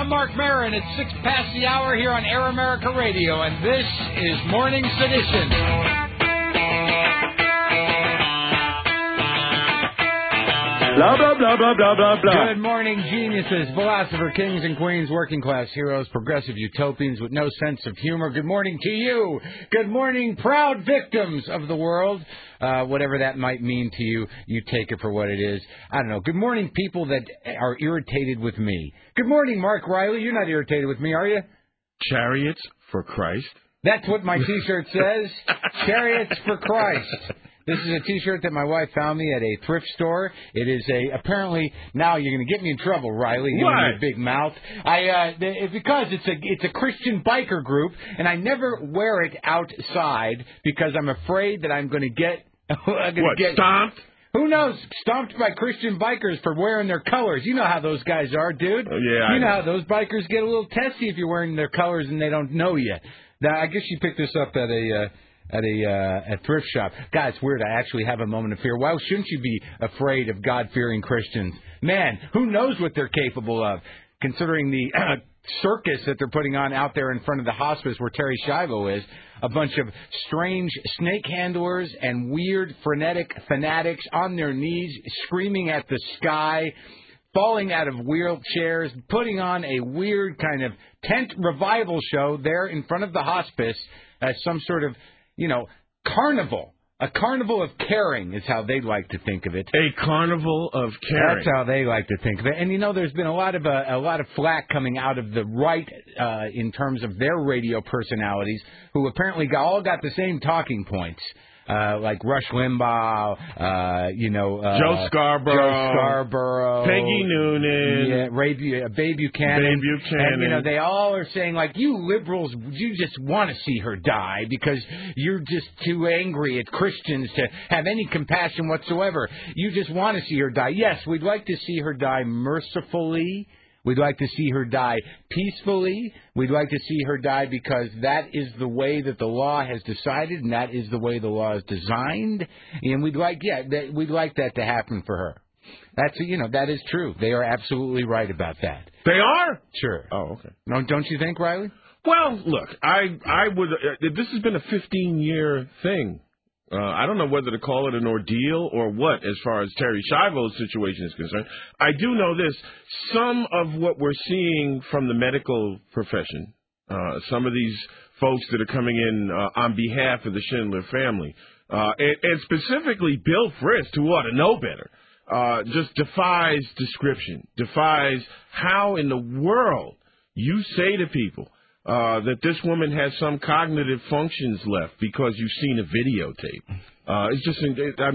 Mark Maron. It's 6 past the hour here on Air America Radio, and this is Morning Sedition. Blah, blah, blah, blah, blah, blah, blah. Good morning, geniuses, philosopher, kings and queens, working class heroes, progressive utopians with no sense of humor. Good morning to you. Good morning, proud victims of the world. Whatever that might mean to you, you take it for what it is. I don't know. Good morning, people that are irritated with me. Good morning, Mark Riley. You're not irritated with me, are you? Chariots for Christ. That's what my T-shirt says. Chariots for Christ. This is a T-shirt that my wife found me at a thrift store. It is apparently, now you're going to get me in trouble, Riley. You and your big mouth. Because it's a Christian biker group, and I never wear it outside because I'm afraid that I'm going to get... stomped? Who knows? Stomped by Christian bikers for wearing their colors. You know how those guys are, dude. Yeah, you know how those bikers get a little testy if you're wearing their colors and they don't know you. Now, I guess you picked this up at a thrift shop. God, it's weird. I actually have a moment of fear. Why shouldn't you be afraid of God-fearing Christians? Man, who knows what they're capable of, considering the circus that they're putting on out there in front of the hospice where Terry Schiavo is. A bunch of strange snake handlers and weird, frenetic fanatics on their knees, screaming at the sky, falling out of wheelchairs, putting on a weird kind of tent revival show there in front of the hospice as some sort of, carnival. A carnival of caring is how they like to think of it. A carnival of caring. That's how they like to think of it. And there's been a lot of flack coming out of the right in terms of their radio personalities, who apparently all got the same talking points. Like Rush Limbaugh, Joe Scarborough, Peggy Noonan, Babe Buchanan. And, they all are saying, like, you liberals, you just want to see her die because you're just too angry at Christians to have any compassion whatsoever. You just want to see her die. Yes, we'd like to see her die mercifully. We'd like to see her die peacefully. We'd like to see her die because that is the way that the law has decided, and that is the way the law is designed. And we'd like that to happen for her. That is true. They are absolutely right about that. They are? Sure. Oh, okay. No, don't you think, Riley? Well, look, I would. This has been a 15-year thing. I don't know whether to call it an ordeal or what as far as Terry Schiavo's situation is concerned. I do know this. Some of what we're seeing from the medical profession, some of these folks that are coming in on behalf of the Schindler family, and specifically Bill Frist, who ought to know better, just defies description, defies how in the world you say to people that this woman has some cognitive functions left because you've seen a videotape. It's just,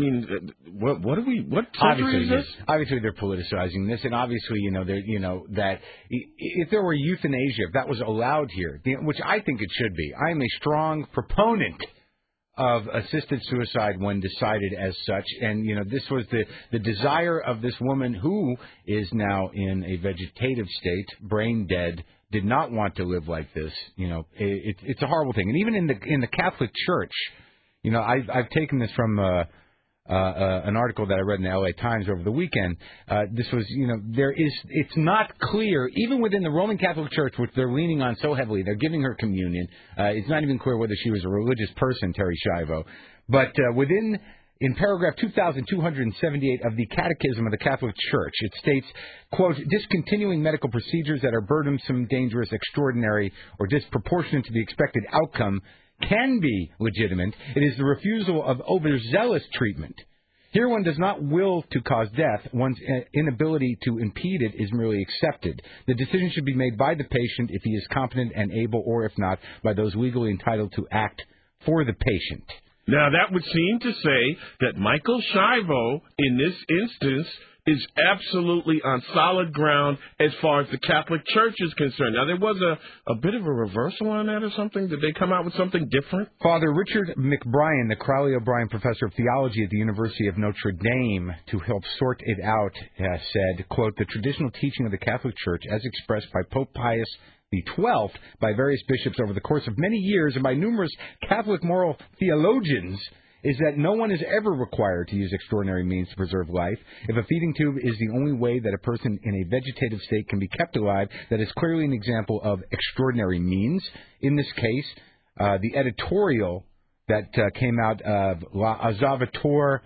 what century is this? Obviously, they're politicizing this, and obviously, that if there were euthanasia, if that was allowed here, which I think it should be, I am a strong proponent of assisted suicide when decided as such, and this was the desire of this woman who is now in a vegetative state, brain dead. Did not want to live like this. It's a horrible thing. And even in the Catholic Church, I've taken this from an article that I read in the L.A. Times over the weekend. This was, it's not clear, even within the Roman Catholic Church, which they're leaning on so heavily, they're giving her communion. It's not even clear whether she was a religious person, Terry Schiavo. But in paragraph 2278 of the Catechism of the Catholic Church, it states, quote, discontinuing medical procedures that are burdensome, dangerous, extraordinary, or disproportionate to the expected outcome can be legitimate. It is the refusal of overzealous treatment. Here one does not will to cause death. One's inability to impede it is merely accepted. The decision should be made by the patient if he is competent and able, or if not, by those legally entitled to act for the patient. Now, that would seem to say that Michael Schiavo, in this instance, is absolutely on solid ground as far as the Catholic Church is concerned. Now, there was a bit of a reversal on that or something. Did they come out with something different? Father Richard McBrien, the Crowley O'Brien Professor of Theology at the University of Notre Dame, to help sort it out, said, quote, the traditional teaching of the Catholic Church, as expressed by Pope Pius the 12th, by various bishops over the course of many years, and by numerous Catholic moral theologians, is that no one is ever required to use extraordinary means to preserve life. If a feeding tube is the only way that a person in a vegetative state can be kept alive, that is clearly an example of extraordinary means. In this case, the editorial that came out of L'Osservatore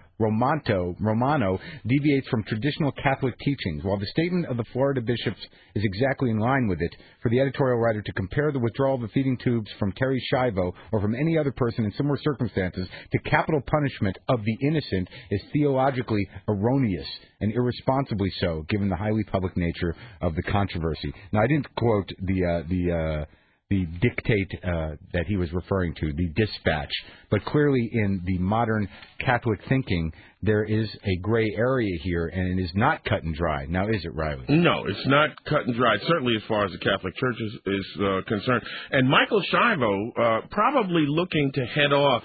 Romano deviates from traditional Catholic teachings. While the statement of the Florida bishops is exactly in line with it, for the editorial writer to compare the withdrawal of the feeding tubes from Terry Schiavo or from any other person in similar circumstances to capital punishment of the innocent is theologically erroneous and irresponsibly so, given the highly public nature of the controversy. Now, I didn't quote the dictate that he was referring to, the dispatch. But clearly in the modern Catholic thinking, there is a gray area here, and it is not cut and dry. Now, is it, Riley? No, it's not cut and dry, certainly as far as the Catholic Church is concerned. And Michael Schiavo probably looking to head off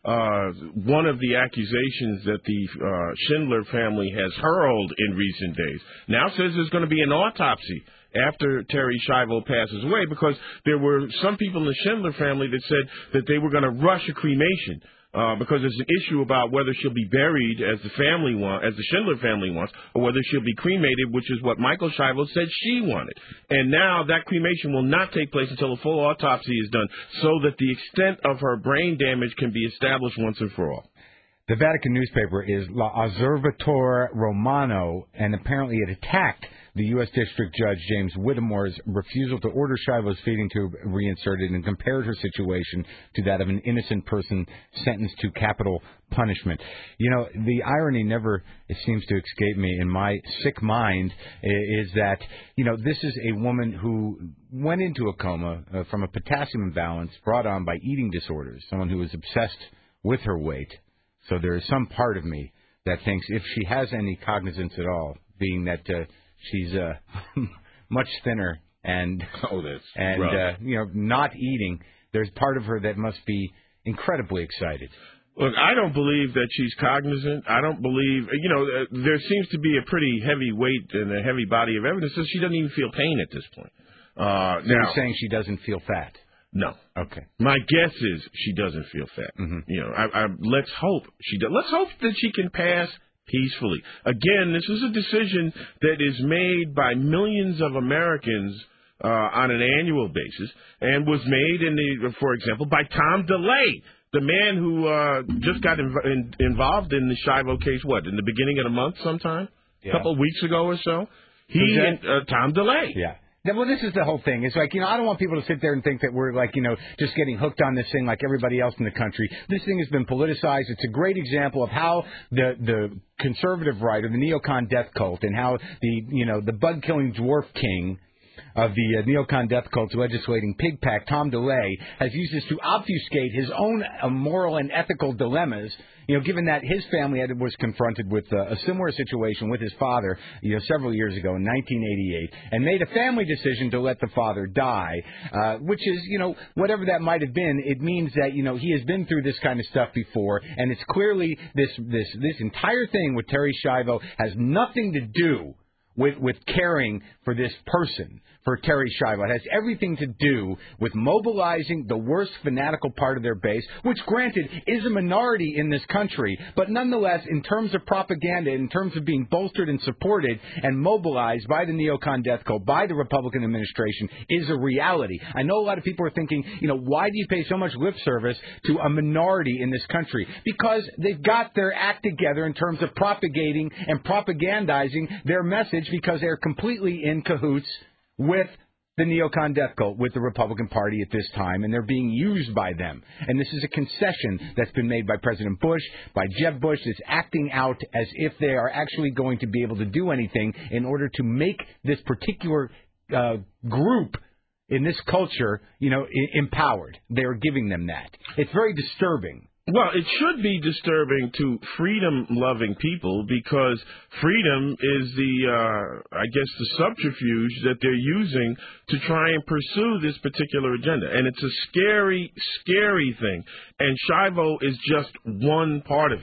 one of the accusations that the Schindler family has hurled in recent days. Now says there's going to be an autopsy after Terry Schiavo passes away, because there were some people in the Schindler family that said that they were going to rush a cremation because there's an issue about whether she'll be buried as the Schindler family wants, or whether she'll be cremated, which is what Michael Schiavo said she wanted. And now that cremation will not take place until a full autopsy is done, so that the extent of her brain damage can be established once and for all. The Vatican newspaper is L'Osservatore Romano, and apparently it attacked the U.S. District Judge James Whittemore's refusal to order Schiavo's feeding tube reinserted and compared her situation to that of an innocent person sentenced to capital punishment. You know, the irony never seems to escape me in my sick mind is that, you know, this is a woman who went into a coma from a potassium imbalance brought on by eating disorders, someone who is obsessed with her weight. So there is some part of me that thinks if she has any cognizance at all, being that she's much thinner and you know, not eating, there's part of her that must be incredibly excited. Look, I don't believe that she's cognizant. I don't believe, you know, there seems to be a pretty heavy weight and a heavy body of evidence that she doesn't even feel pain at this point. So you're saying she doesn't feel fat? No. Okay. My guess is she doesn't feel fat. Mm-hmm. You know, let's hope she does. Let's hope that she can pass peacefully. Again, this is a decision that is made by millions of Americans on an annual basis, and was made for example, by Tom DeLay, the man who just got involved in the Schiavo case. What, in the beginning of the month, sometime, a couple of weeks ago or so. Tom DeLay. Yeah. Well, this is the whole thing. It's like, you know, I don't want people to sit there and think that we're, like, you know, just getting hooked on this thing like everybody else in the country. This thing has been politicized. It's a great example of how the conservative right, or the neocon death cult, and how the bug-killing dwarf king of the neocon death cult's legislating pig pack, Tom DeLay, has used this to obfuscate his own moral and ethical dilemmas, you know, given that his family was confronted with a similar situation with his father, you know, several years ago in 1988, and made a family decision to let the father die, which is, you know, whatever that might have been, it means that, you know, he has been through this kind of stuff before, and it's clearly this entire thing with Terry Schiavo has nothing to do with caring for this person, for Terry Schiavo. It has everything to do with mobilizing the worst fanatical part of their base, which, granted, is a minority in this country, but nonetheless, in terms of propaganda, in terms of being bolstered and supported and mobilized by the neocon death cult, by the Republican administration, is a reality. I know a lot of people are thinking, you know, why do you pay so much lip service to a minority in this country? Because they've got their act together in terms of propagating and propagandizing their message, because they're completely in cahoots with the neocon death cult, with the Republican Party at this time, and they're being used by them. And this is a concession that's been made by President Bush, by Jeb Bush, that's acting out as if they are actually going to be able to do anything in order to make this particular group in this culture, you know, empowered. They're giving them that. It's very disturbing. Well, it should be disturbing to freedom-loving people, because freedom is the subterfuge that they're using to try and pursue this particular agenda. And it's a scary, scary thing. And Schiavo is just one part of it.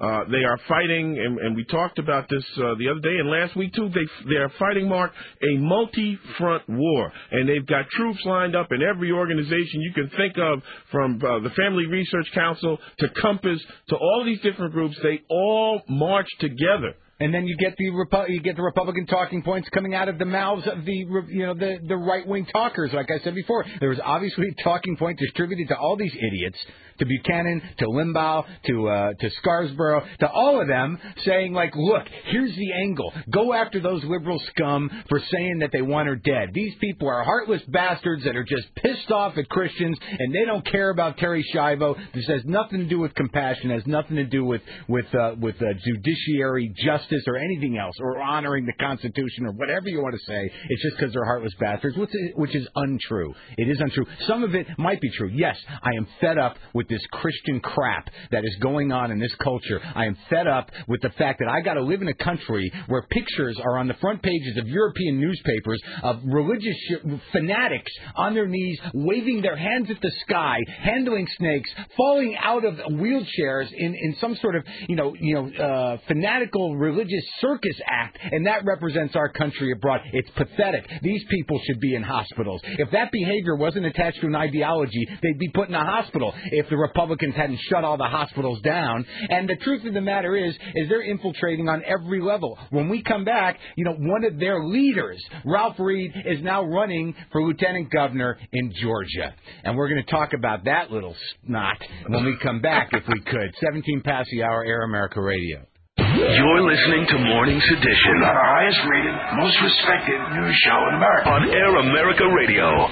They are fighting, and we talked about this the other day and last week too. They are fighting, Mark, a multi-front war, and they've got troops lined up in every organization you can think of, from the Family Research Council to Compass to all these different groups. They all march together. And then you get the Republican talking points coming out of the mouths of the right-wing talkers. Like I said before, there was obviously a talking point distributed to all these idiots, to Buchanan, to Limbaugh, to Scarborough, to all of them, saying, like, look, here's the angle. Go after those liberal scum for saying that they want her dead. These people are heartless bastards that are just pissed off at Christians, and they don't care about Terry Schiavo. This has nothing to do with compassion, has nothing to do with judiciary justice or anything else, or honoring the Constitution, or whatever you want to say. It's just because they're heartless bastards, which is untrue. It is untrue. Some of it might be true. Yes, I am fed up with this Christian crap that is going on in this culture. I am fed up with the fact that I got to live in a country where pictures are on the front pages of European newspapers of religious fanatics on their knees, waving their hands at the sky, handling snakes, falling out of wheelchairs in some sort of fanatical religious circus act, and that represents our country abroad. It's pathetic. These people should be in hospitals. If that behavior wasn't attached to an ideology, they'd be put in a hospital if the Republicans hadn't shut all the hospitals down. And the truth of the matter is they're infiltrating on every level. When we come back, one of their leaders, Ralph Reed, is now running for lieutenant governor in Georgia. And we're going to talk about that little snot when we come back, if we could. 17 past the hour, Air America Radio. You're listening to Morning's Edition. Our highest rated, most respected news show in America. On Air America Radio.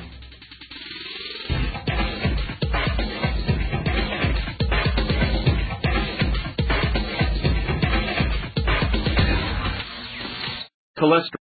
Cholesterol.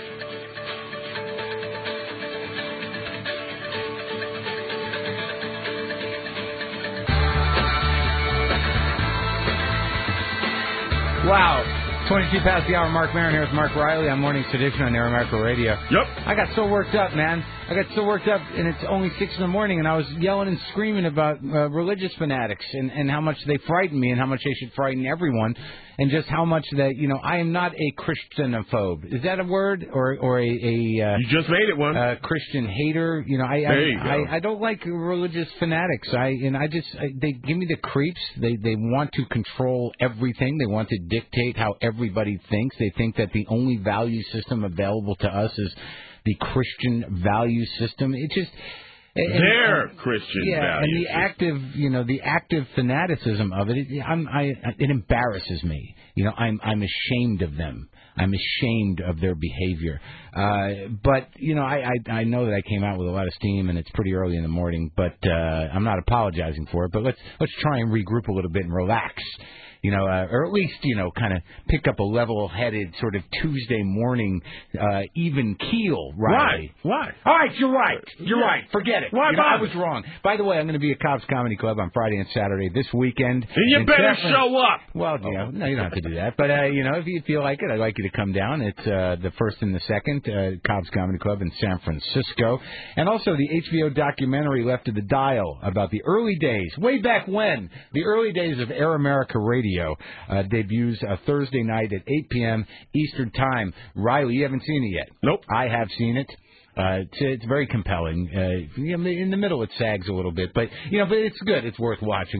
Wow. 22 past the hour, Mark Maron here with Mark Riley on Morning's Edition on Air America Radio. Yep. I got so worked up, man. And it's only 6 in the morning, and I was yelling and screaming about religious fanatics and how much they frighten me and how much they should frighten everyone, and just how much that, I am not a Christianophobe. Is that a word? Or a you just made it one. Christian hater. I don't like religious fanatics. They give me the creeps. They want to control everything. They want to dictate how everybody thinks. They think that the only value system available to us is the Christian value system. It just their Christian value. And the active fanaticism of it. It embarrasses me. I'm ashamed of them. I'm ashamed of their behavior. But I know that I came out with a lot of steam, and it's pretty early in the morning. But I'm not apologizing for it. But let's try and regroup a little bit and relax. Or at least, kind of pick up a level-headed sort of Tuesday morning, even keel, Riley. Why? All right, you're right. You're right. Forget it. Why I was wrong. By the way, I'm going to be at Cobb's Comedy Club on Friday and Saturday this weekend. And you better show up. Well, no, you don't have to do that. But, if you feel like it, I'd like you to come down. It's the 1st and the 2nd, Cobb's Comedy Club in San Francisco. And also the HBO documentary Left of the Dial about the early days, way back when, the early days of Air America Radio. Debuts Thursday night at 8 p.m. Eastern Time. Riley, you haven't seen it yet. Nope. I have seen it. It's very compelling. In the middle, it sags a little bit, but it's good. It's worth watching.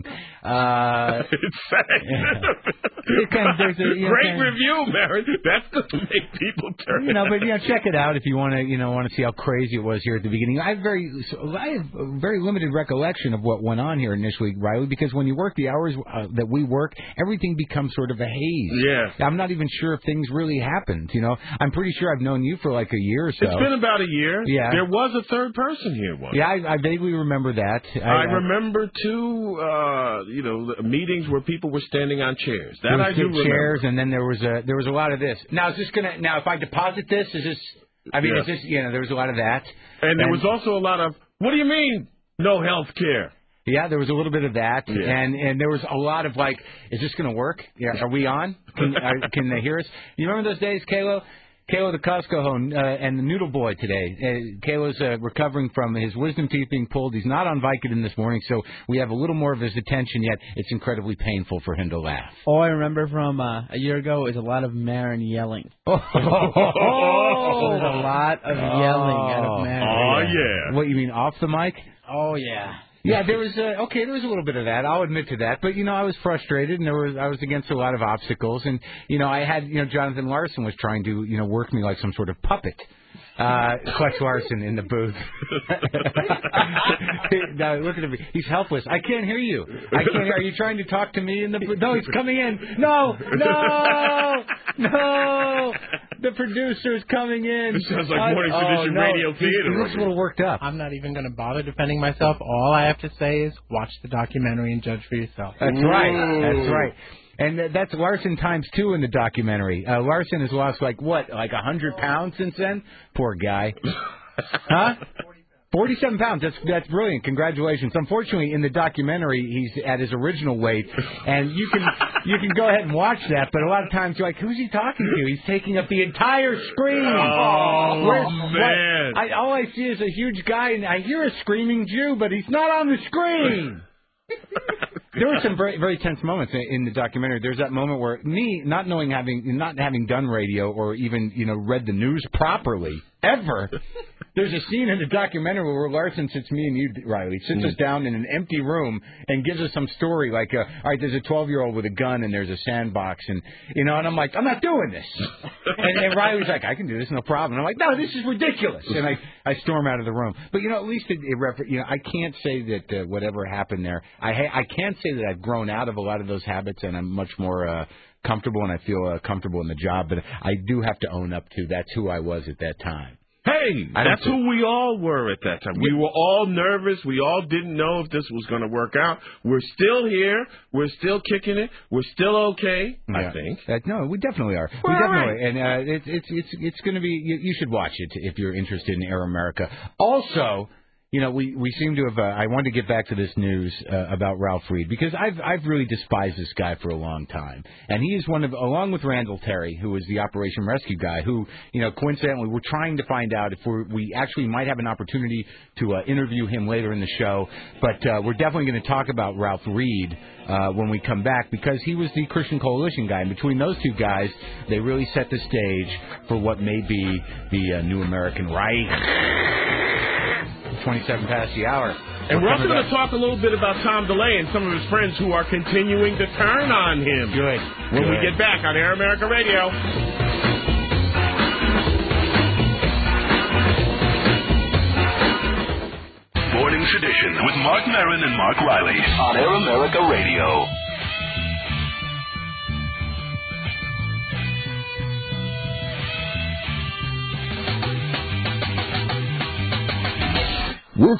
It sags. Great review, Marin. That's going to make people turn. But check it out if you want to see how crazy it was here at the beginning. I have very limited recollection of what went on here initially, Riley, because when you work the hours that we work, everything becomes sort of a haze. Yeah. I'm not even sure if things really happened. I'm pretty sure I've known you for like a year or so. It's been about a year. Yeah. There was a third person here once. Yeah, I vaguely remember that. I remember, too, meetings where people were standing on chairs. That I do remember. Chairs, and then there was a lot of this. Now, if I deposit this, is this, is this, there was a lot of that. And there was also a lot of, what do you mean, no health care? Yeah, there was a little bit of that, and there was a lot of like, is this going to work? Yeah, are we on? Can they hear us? You remember those days, Kalo? Kalo the Costco and the Noodle Boy today. Kalo's recovering from his wisdom teeth being pulled. He's not on Vicodin this morning, so we have a little more of his attention, yet it's incredibly painful for him to laugh. All I remember from a year ago is a lot of Marin yelling. There was a lot of yelling out of Marin. Oh, yeah. What, you mean off the mic? Oh, yeah. Yeah, there was there was a little bit of that. I'll admit to that. But I was frustrated, and I was against a lot of obstacles, and I had Jonathan Larson was trying to work me like some sort of puppet. Clutch Larson in the booth. Now, look at him. He's helpless. I can't hear you. Are you trying to talk to me in the booth? No, he's coming in. No. The producer's coming in. This sounds like Morning Tradition Radio Theater. He looks a little worked up. I'm not even going to bother defending myself. All I have to say is watch the documentary and judge for yourself. That's right. And that's Larson times 2 in the documentary. Larson has lost, 100 pounds since then? Poor guy. Huh? 47 pounds. That's brilliant. Congratulations. Unfortunately, in the documentary, he's at his original weight, and you can go ahead and watch that, but a lot of times you're like, who's he talking to? He's taking up the entire screen. Oh, man. All I see is a huge guy, and I hear a screaming Jew, but he's not on the screen. There were some very, very tense moments in the documentary. There's that moment where me, not having done radio or even read the news properly ever. There's a scene in the documentary where Larson sits me and you, Riley, sits us down in an empty room and gives us some story like, all right, there's a 12-year-old with a gun and there's a sandbox and and I'm like, I'm not doing this. and Riley's like, I can do this, no problem. And I'm like, no, this is ridiculous. And I storm out of the room. But at least I can't say that whatever happened there. I can't say that I've grown out of a lot of those habits and I'm much more comfortable and I feel comfortable in the job. But I do have to own up to that's who I was at that time. Hey, that's who we all were at that time. We were all nervous. We all didn't know if this was going to work out. We're still here. We're still kicking it. We're still okay, I think. No, we definitely are. We definitely are. And it's going to be, you should watch it if you're interested in Air America. Also, we seem to have. I wanted to get back to this news about Ralph Reed because I've really despised this guy for a long time, and he is one of, along with Randall Terry, who is the Operation Rescue guy, who coincidentally we're trying to find out if we actually might have an opportunity to interview him later in the show, but we're definitely going to talk about Ralph Reed when we come back because he was the Christian Coalition guy, and between those two guys, they really set the stage for what may be the new American Reich. 27 past the hour. And we're also going to talk a little bit about Tom DeLay and some of his friends who are continuing to turn on him. Good. When we get back on Air America Radio. Morning Tradition with Mark Maron and Mark Riley on Air America Radio. We're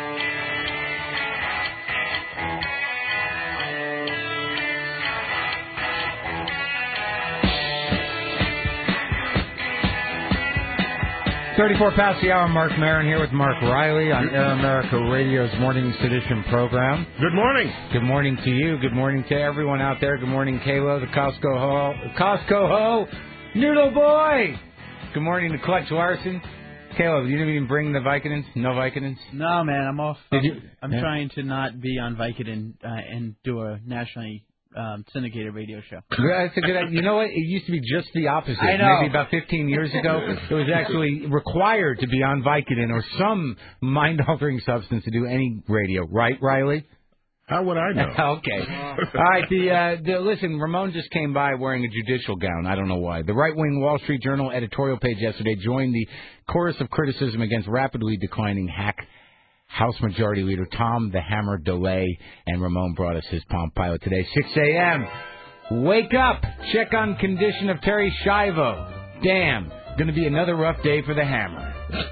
34 past the hour. Mark Maron here with Mark Riley on Air America Radio's Morning Sedition program. Good morning. Good morning to you. Good morning to everyone out there. Good morning, Kalo, the Costco Ho, Noodle Boy. Good morning to Clutch Larson. Caleb, you didn't even bring the Vicodins? No Vicodins? No, man, I'm off. I'm Yeah. trying to not be on Vicodin and do a nationally syndicated radio show. Yeah, that's a good idea. You know what? It used to be just the opposite. I know. Maybe about 15 years ago, it was actually required to be on Vicodin or some mind-altering substance to do any radio. Right, Riley? How would I know? Okay. All right. Listen, Ramon just came by wearing a judicial gown. I don't know why. The right-wing Wall Street Journal editorial page yesterday joined the chorus of criticism against rapidly declining House Majority Leader Tom the Hammer DeLay, and Ramon brought us his Palm Pilot today. 6 a.m. Wake up. Check on condition of Terry Schiavo. Damn. Going to be another rough day for the Hammer.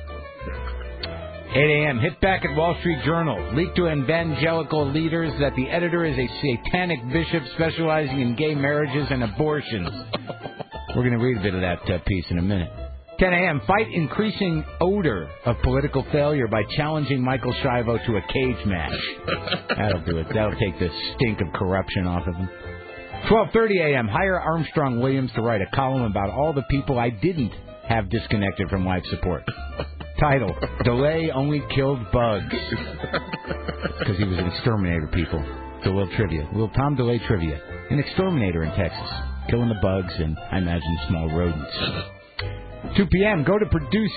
8 a.m. Hit back at Wall Street Journal. Leaked to evangelical leaders that the editor is a satanic bishop specializing in gay marriages and abortions. We're going to read a bit of that piece in a minute. 10 a.m. Fight increasing odor of political failure by challenging Michael Schiavo to a cage match. That'll do it. That'll take the stink of corruption off of him. 12:30 a.m. Hire Armstrong Williams to write a column about all the people I didn't have disconnected from life support. Title, DeLay only killed bugs. Because he was an exterminator, people. It's a little trivia. Little Tom DeLay trivia. An exterminator in Texas. Killing the bugs and, I imagine, small rodents. 2 p.m., go to produce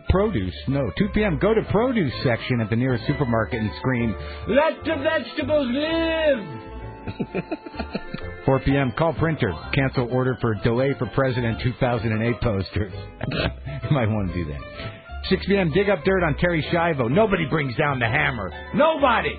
2 p.m., go to produce section at the nearest supermarket and scream, "Let the vegetables live!" 4 p.m., call printer, cancel order for Delay for President 2008 posters. You might want to do that. 6 p.m., dig up dirt on Terry Schiavo. Nobody brings down the hammer. Nobody!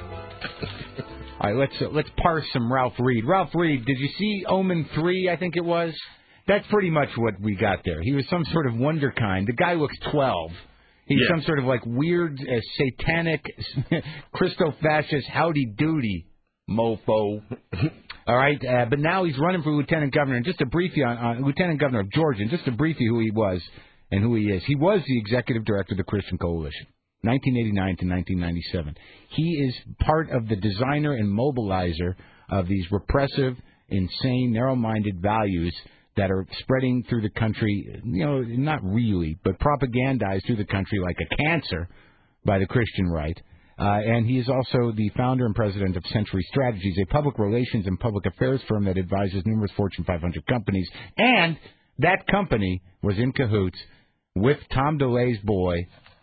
All right, let's parse some Ralph Reed. Ralph Reed, did you see Omen 3, I think it was? That's pretty much what we got there. He was some sort of wonderkind. The guy looks 12. He's some sort of like weird, satanic, Christo-fascist howdy-doody mofo. All right, but now he's running for lieutenant governor. And just to brief you on lieutenant governor of Georgia, and just to brief you who he was and who he is. He was the executive director of the Christian Coalition, 1989 to 1997. He is part of the designer and mobilizer of these repressive, insane, narrow-minded values that are spreading through the country, not really, but propagandized through the country like a cancer by the Christian right. And he is also the founder and president of Century Strategies, a public relations and public affairs firm that advises numerous Fortune 500 companies. And that company was in cahoots with Tom DeLay's boy,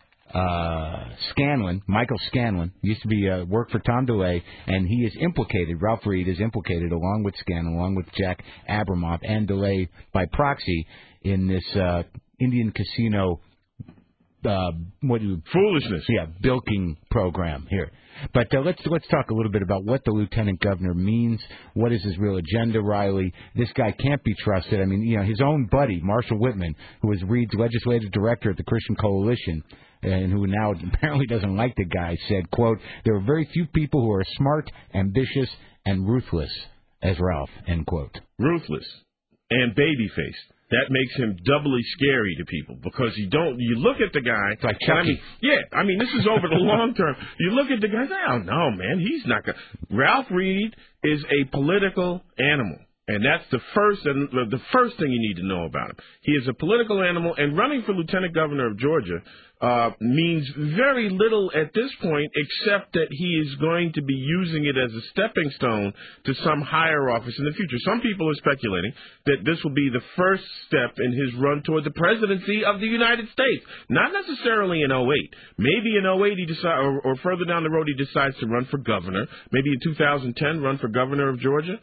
Scanlon, Michael Scanlon, used to be work for Tom DeLay, and he is implicated. Ralph Reed is implicated, along with Scanlon, along with Jack Abramoff and DeLay by proxy, in this Indian casino foolishness. Yeah, bilking program here. But let's talk a little bit about what the lieutenant governor means. What is his real agenda, Riley? This guy can't be trusted. I mean, his own buddy, Marshall Whitman, who is Reed's legislative director at the Christian Coalition, and who now apparently doesn't like the guy, said, quote, "There are very few people who are smart, ambitious, and ruthless as Ralph," end quote. Ruthless and baby-faced. That makes him doubly scary to people because you look at the guy. It's like Chucky. I mean, this is over the long term. You look at the guy, I don't know, man, he's not going to. Ralph Reed is a political animal. And that's the first thing you need to know about him. He is a political animal, and running for lieutenant governor of Georgia means very little at this point, except that he is going to be using it as a stepping stone to some higher office in the future. Some people are speculating that this will be the first step in his run toward the presidency of the United States. Not necessarily in 08. Maybe in 08 he decides, or further down the road he decides to run for governor. Maybe in 2010 run for governor of Georgia.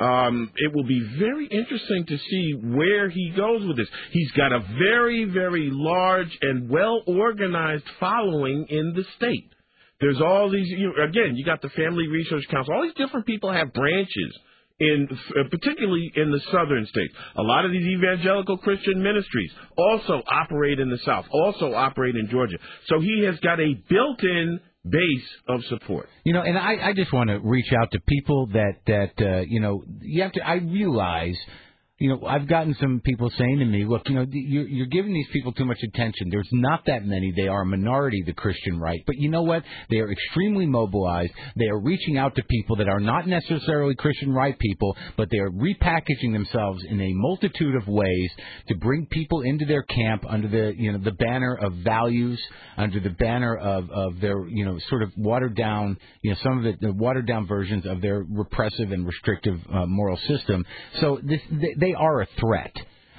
It will be very interesting to see where he goes with this. He's got a very, very large and well-organized following in the state. There's all these, you got the Family Research Council. All these different people have branches, particularly in the southern states. A lot of these evangelical Christian ministries also operate in the South, also operate in Georgia. So he has got a built-in base of support. And I just want to reach out to people that you have to. I realize, I've gotten some people saying to me, look, you're giving these people too much attention. There's not that many. They are a minority, the Christian right. But you know what? They are extremely mobilized. They are reaching out to people that are not necessarily Christian right people, but they are repackaging themselves in a multitude of ways to bring people into their camp under the banner of values, under the banner of their, sort of watered down, some of the watered down versions of their repressive and restrictive moral system. So they are a threat.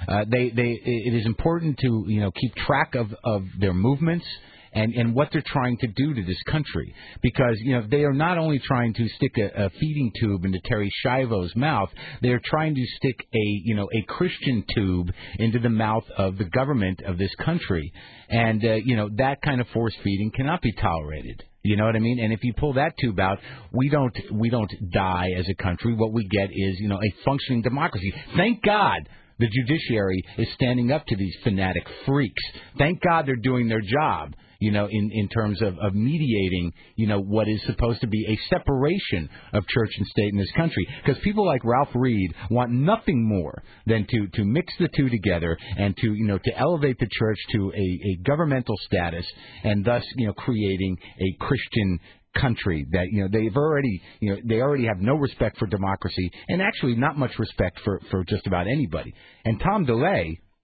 It is important to keep track of their movements and what they're trying to do to this country, because they are not only trying to stick a feeding tube into Terry Schiavo's mouth, they are trying to stick a Christian tube into the mouth of the government of this country, and that kind of force feeding cannot be tolerated. You know what I mean? And if you pull that tube out, we don't die as a country. What we get is, a functioning democracy. Thank God the judiciary is standing up to these fanatic freaks. Thank God they're doing their job, in terms of mediating, what is supposed to be a separation of church and state in this country. Because people like Ralph Reed want nothing more than to mix the two together and to elevate the church to a governmental status, and thus, creating a Christian country that they already have no respect for democracy, and actually not much respect for just about anybody. And Tom DeLay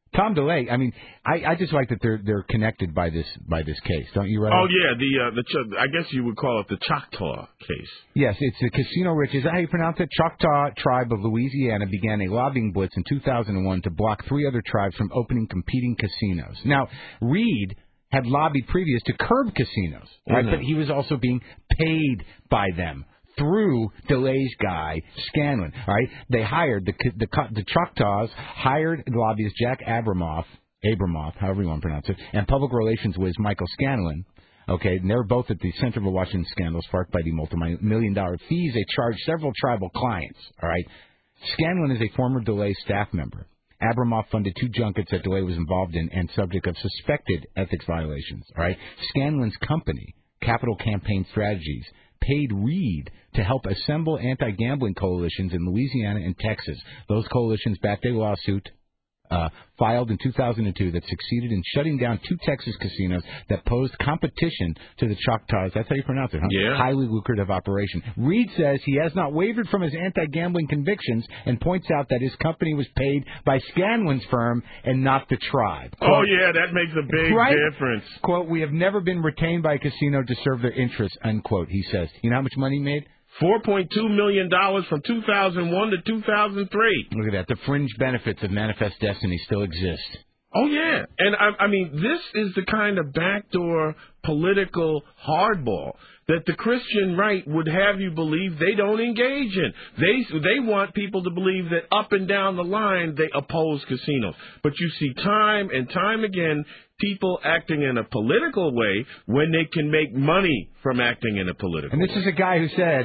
Tom DeLay. I mean, I just like that they're connected by this case, don't you, Ray? Oh yeah, I guess you would call it the Choctaw case. Yes, it's the Casino Rich. Is that how you pronounce it? Choctaw tribe of Louisiana began a lobbying blitz in 2001 to block 3 other tribes from opening competing casinos. Now, Reed had lobbied previous to curb casinos, right? But he was also being paid by them through DeLay's guy, Scanlon. All right, they hired the Choctaws hired lobbyist Jack Abramoff, however you want to pronounce it, and public relations whiz Michael Scanlon. Okay, and they're both at the center of the Washington scandal, sparked by the multi-million-dollar fees they charged several tribal clients. All right, Scanlon is a former DeLay staff member. Abramoff funded 2 junkets that DeLay was involved in and subject of suspected ethics violations. All right, Scanlon's company, Capital Campaign Strategies, paid Reed to help assemble anti-gambling coalitions in Louisiana and Texas. Those coalitions backed a lawsuit filed in 2002 that succeeded in shutting down 2 Texas casinos that posed competition to the Choctaws. That's how you pronounce it, huh? Yeah. Highly lucrative operation. Reed says he has not wavered from his anti-gambling convictions and points out that his company was paid by Scanlon's firm and not the tribe. Quote, oh, yeah, that makes a big difference. Quote, we have never been retained by a casino to serve their interests, unquote, he says. You know how much money he made? $4.2 million from 2001 to 2003. Look at that. The fringe benefits of Manifest Destiny still exist. Oh, yeah. And, I mean, this is the kind of backdoor political hardball that the Christian right would have you believe they don't engage in. They want people to believe that up and down the line they oppose casinos. But you see time and time again people acting in a political way when they can make money from acting in a political way. And this is a guy who said,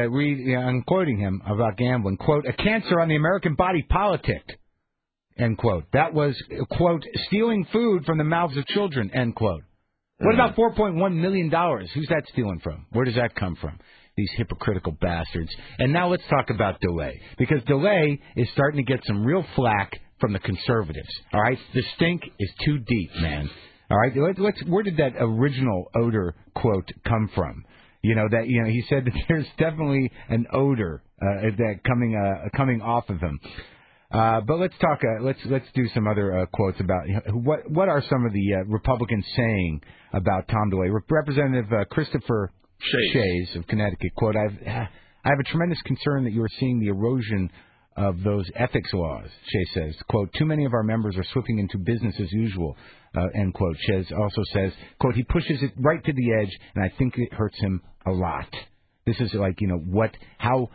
I'm quoting him about gambling, quote, a cancer on the American body politic, end quote. That was, quote, stealing food from the mouths of children, end quote. What about $4.1 million? Who's that stealing from? Where does that come from? These hypocritical bastards. And now let's talk about DeLay, because DeLay is starting to get some real flack from the conservatives. All right, the stink is too deep, man. All right, where did that original odor quote come from? He said that there's definitely an odor that coming off of him. But let's talk. Let's do some other quotes about what are some of the Republicans saying about Tom DeLay. Representative Christopher Shays of Connecticut, quote, I have a tremendous concern that you are seeing the erosion of those ethics laws, Shay says. Quote, too many of our members are slipping into business as usual, end quote. Shay also says, quote, he pushes it right to the edge, and I think it hurts him a lot. This is like, how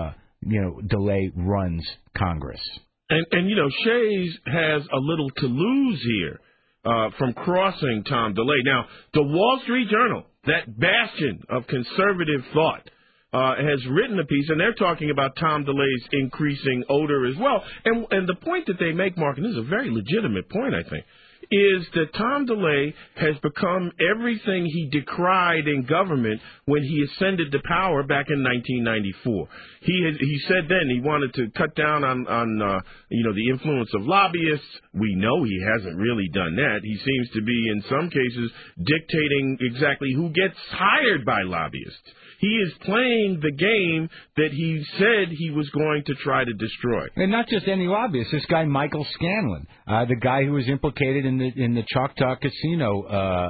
DeLay runs Congress. And Shays has a little to lose here from crossing Tom DeLay. Now, the Wall Street Journal, that bastion of conservative thought, has written a piece, and they're talking about Tom DeLay's increasing odor as well. And the point that they make, Mark, and this is a very legitimate point, I think, is that Tom DeLay has become everything he decried in government when he ascended to power back in 1994. He said then he wanted to cut down on the influence of lobbyists. We know he hasn't really done that. He seems to be, in some cases, dictating exactly who gets hired by lobbyists. He is playing the game that he said he was going to try to destroy. And not just any lobbyist. This guy, Michael Scanlon, the guy who was implicated in the Choctaw Casino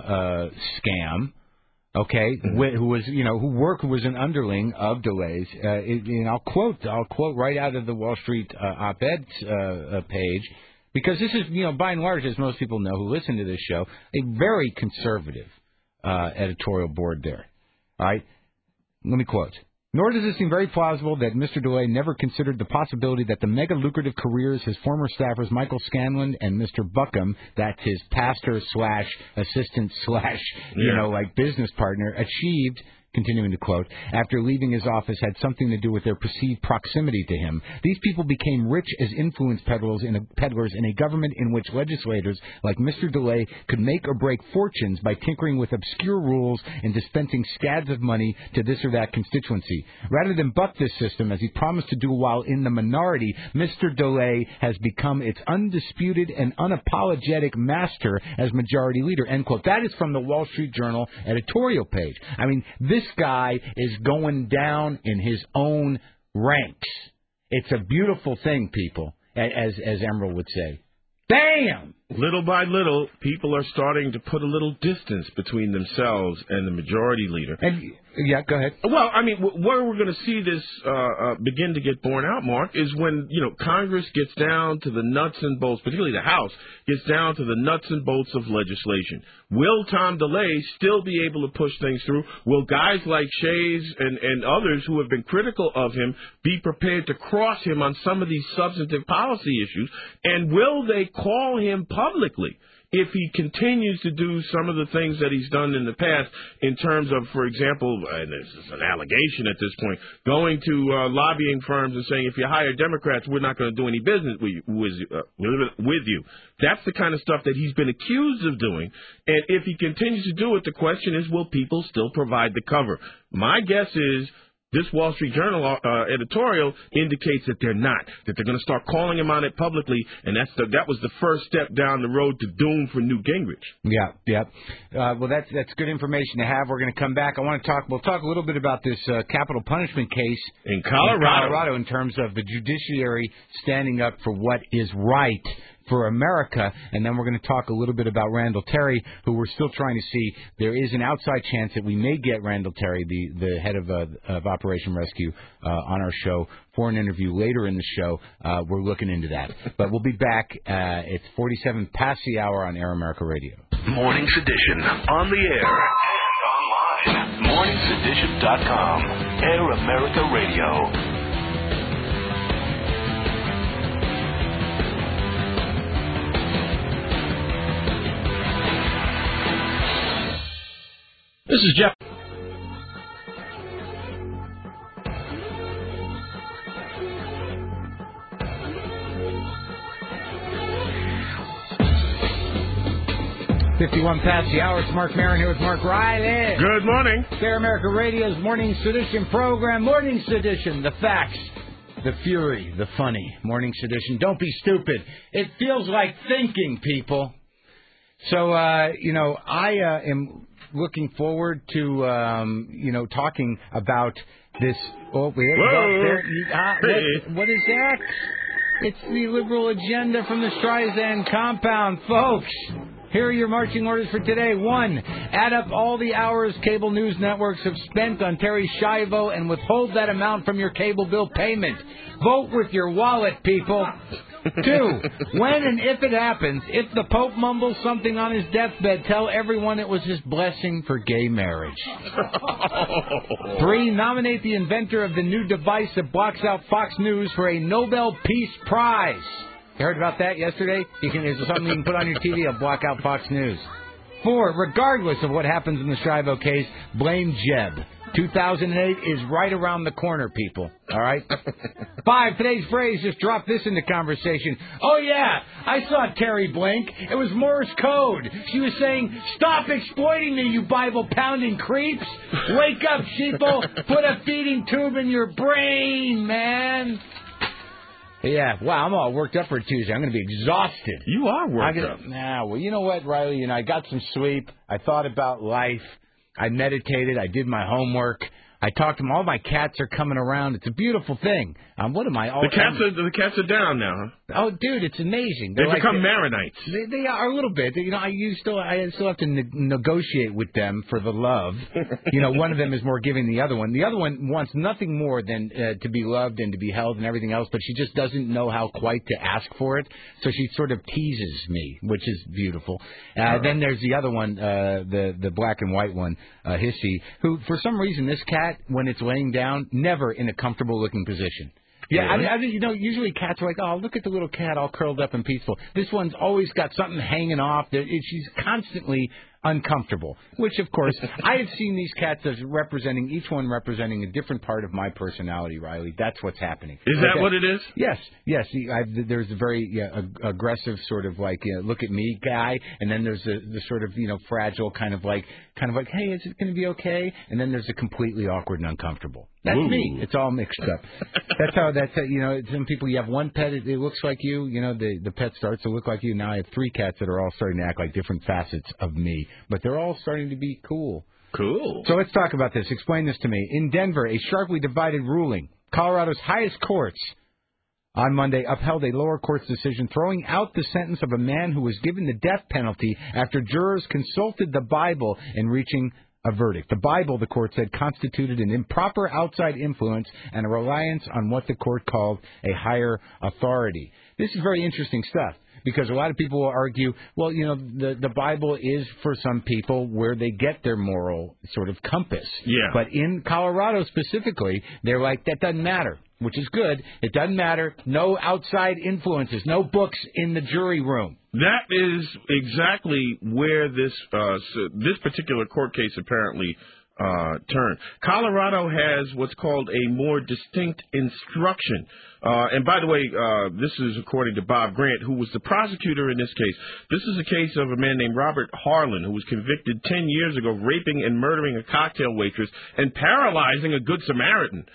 scam, okay, who was an underling of DeLay's. I'll quote right out of the Wall Street op-ed page, because this is, by and large, as most people know who listen to this show, a very conservative editorial board there. All right. Let me quote. Nor does it seem very plausible that Mr. DeLay never considered the possibility that the mega lucrative careers his former staffers Michael Scanlon and Mr. Buckham, that's his pastor / assistant / business partner, achieved, continuing to quote, after leaving his office had something to do with their perceived proximity to him. These people became rich as influence peddlers in a government in which legislators like Mr. DeLay could make or break fortunes by tinkering with obscure rules and dispensing scads of money to this or that constituency. Rather than buck this system, as he promised to do while in the minority, Mr. DeLay has become its undisputed and unapologetic master as majority leader, end quote. That is from the Wall Street Journal editorial page. I mean, this guy is going down in his own ranks. It's a beautiful thing, people, as Emerald would say. Damn! Little by little, people are starting to put a little distance between themselves and the majority leader. And yeah, go ahead. Well, I mean, where we're going to see this begin to get borne out, Mark, is when, Congress gets down to the nuts and bolts, particularly the House, gets down to the nuts and bolts of legislation. Will Tom DeLay still be able to push things through? Will guys like Shays and others who have been critical of him be prepared to cross him on some of these substantive policy issues? And will they call him publicly if he continues to do some of the things that he's done in the past in terms of, for example, and this is an allegation at this point, going to lobbying firms and saying, if you hire Democrats, we're not going to do any business with you. That's the kind of stuff that he's been accused of doing. And if he continues to do it, the question is, will people still provide the cover? My guess is this Wall Street Journal editorial indicates that they're not, that they're going to start calling him on it publicly, and that was the first step down the road to doom for Newt Gingrich. Yeah. Well, that's good information to have. We're going to come back. We'll talk a little bit about this capital punishment case in Colorado in terms of the judiciary standing up for what is right for America, and then we're going to talk a little bit about Randall Terry, who we're still trying to see. There is an outside chance that we may get Randall Terry, the head of Operation Rescue, on our show for an interview later in the show. We're looking into that. But we'll be back. It's 47 past the hour on Air America Radio. Morning Sedition, on the air and online. MorningSedition.com. Air America Radio. This is Jeff. .51 past the hour. It's Mark Maron here with Mark Riley. Good morning. Air America Radio's Morning Sedition program. Morning Sedition. The facts, the fury, the funny. Morning Sedition. Don't be stupid. It feels like thinking, people. So, I am looking forward to, talking about this. Oh, what is that? It's the liberal agenda from the Streisand compound, folks. Here are your marching orders for today. 1, add up all the hours cable news networks have spent on Terry Schiavo and withhold that amount from your cable bill payment. Vote with your wallet, people. 2, when and if it happens, if the Pope mumbles something on his deathbed, tell everyone it was his blessing for gay marriage. 3, nominate the inventor of the new device that blocks out Fox News for a Nobel Peace Prize. You heard about that yesterday? There's something you can put on your TV to block out Fox News. 4, regardless of what happens in the Schiavo case, blame Jeb. 2008 is right around the corner, people. All right? 5, today's phrase, just drop this into conversation. Oh, yeah, I saw Terry blink. It was Morse code. She was saying, stop exploiting me, you Bible-pounding creeps. Wake up, sheeple. Put a feeding tube in your brain, man. Yeah, wow, I'm all worked up for Tuesday. I'm going to be exhausted. You are worked up. Well, you know what, Riley? I got some sleep. I thought about life. I meditated. I did my homework. I talked to them. All my cats are coming around. It's a beautiful thing. What am I? The cats are down now, huh? Oh, dude, it's amazing. They've become Maronites. They are a little bit. I still have to negotiate with them for the love. One of them is more giving than the other one. The other one wants nothing more than to be loved and to be held and everything else, but she just doesn't know how quite to ask for it. So she sort of teases me, which is beautiful. Then there's the other one, the black and white one, Hissy, who for some reason this cat, when it's laying down, never in a comfortable looking position. Yeah, usually cats are like, oh, look at the little cat all curled up and peaceful. This one's always got something hanging off. She's constantly uncomfortable, which, of course, I have seen these cats as each one representing a different part of my personality, Riley. That's what's happening. Is that what it is? Yes. There's a very aggressive sort of like, look at me guy, and then there's the sort of, fragile kind of like, hey, is it going to be okay? And then there's a completely awkward and uncomfortable. That's me. It's all mixed up. That's how, some people, you have one pet, it looks like you, the pet starts to look like you. Now I have 3 cats that are all starting to act like different facets of me, but they're all starting to be cool. Cool. So let's talk about this. Explain this to me. In Denver, a sharply divided ruling. Colorado's highest courts on Monday upheld a lower court's decision throwing out the sentence of a man who was given the death penalty after jurors consulted the Bible in reaching a verdict. The Bible, the court said, constituted an improper outside influence and a reliance on what the court called a higher authority. This is very interesting stuff. Because a lot of people will argue, well, you know, the Bible is for some people where they get their moral sort of compass. Yeah. But in Colorado specifically, they're like, that doesn't matter, which is good. It doesn't matter. No outside influences. No books in the jury room. That is exactly where this particular court case apparently turned. Colorado has what's called a more distinct instruction. And by the way, this is according to Bob Grant, who was the prosecutor in this case. This is a case of a man named Robert Harlan, who was convicted 10 years ago of raping and murdering a cocktail waitress and paralyzing a Good Samaritan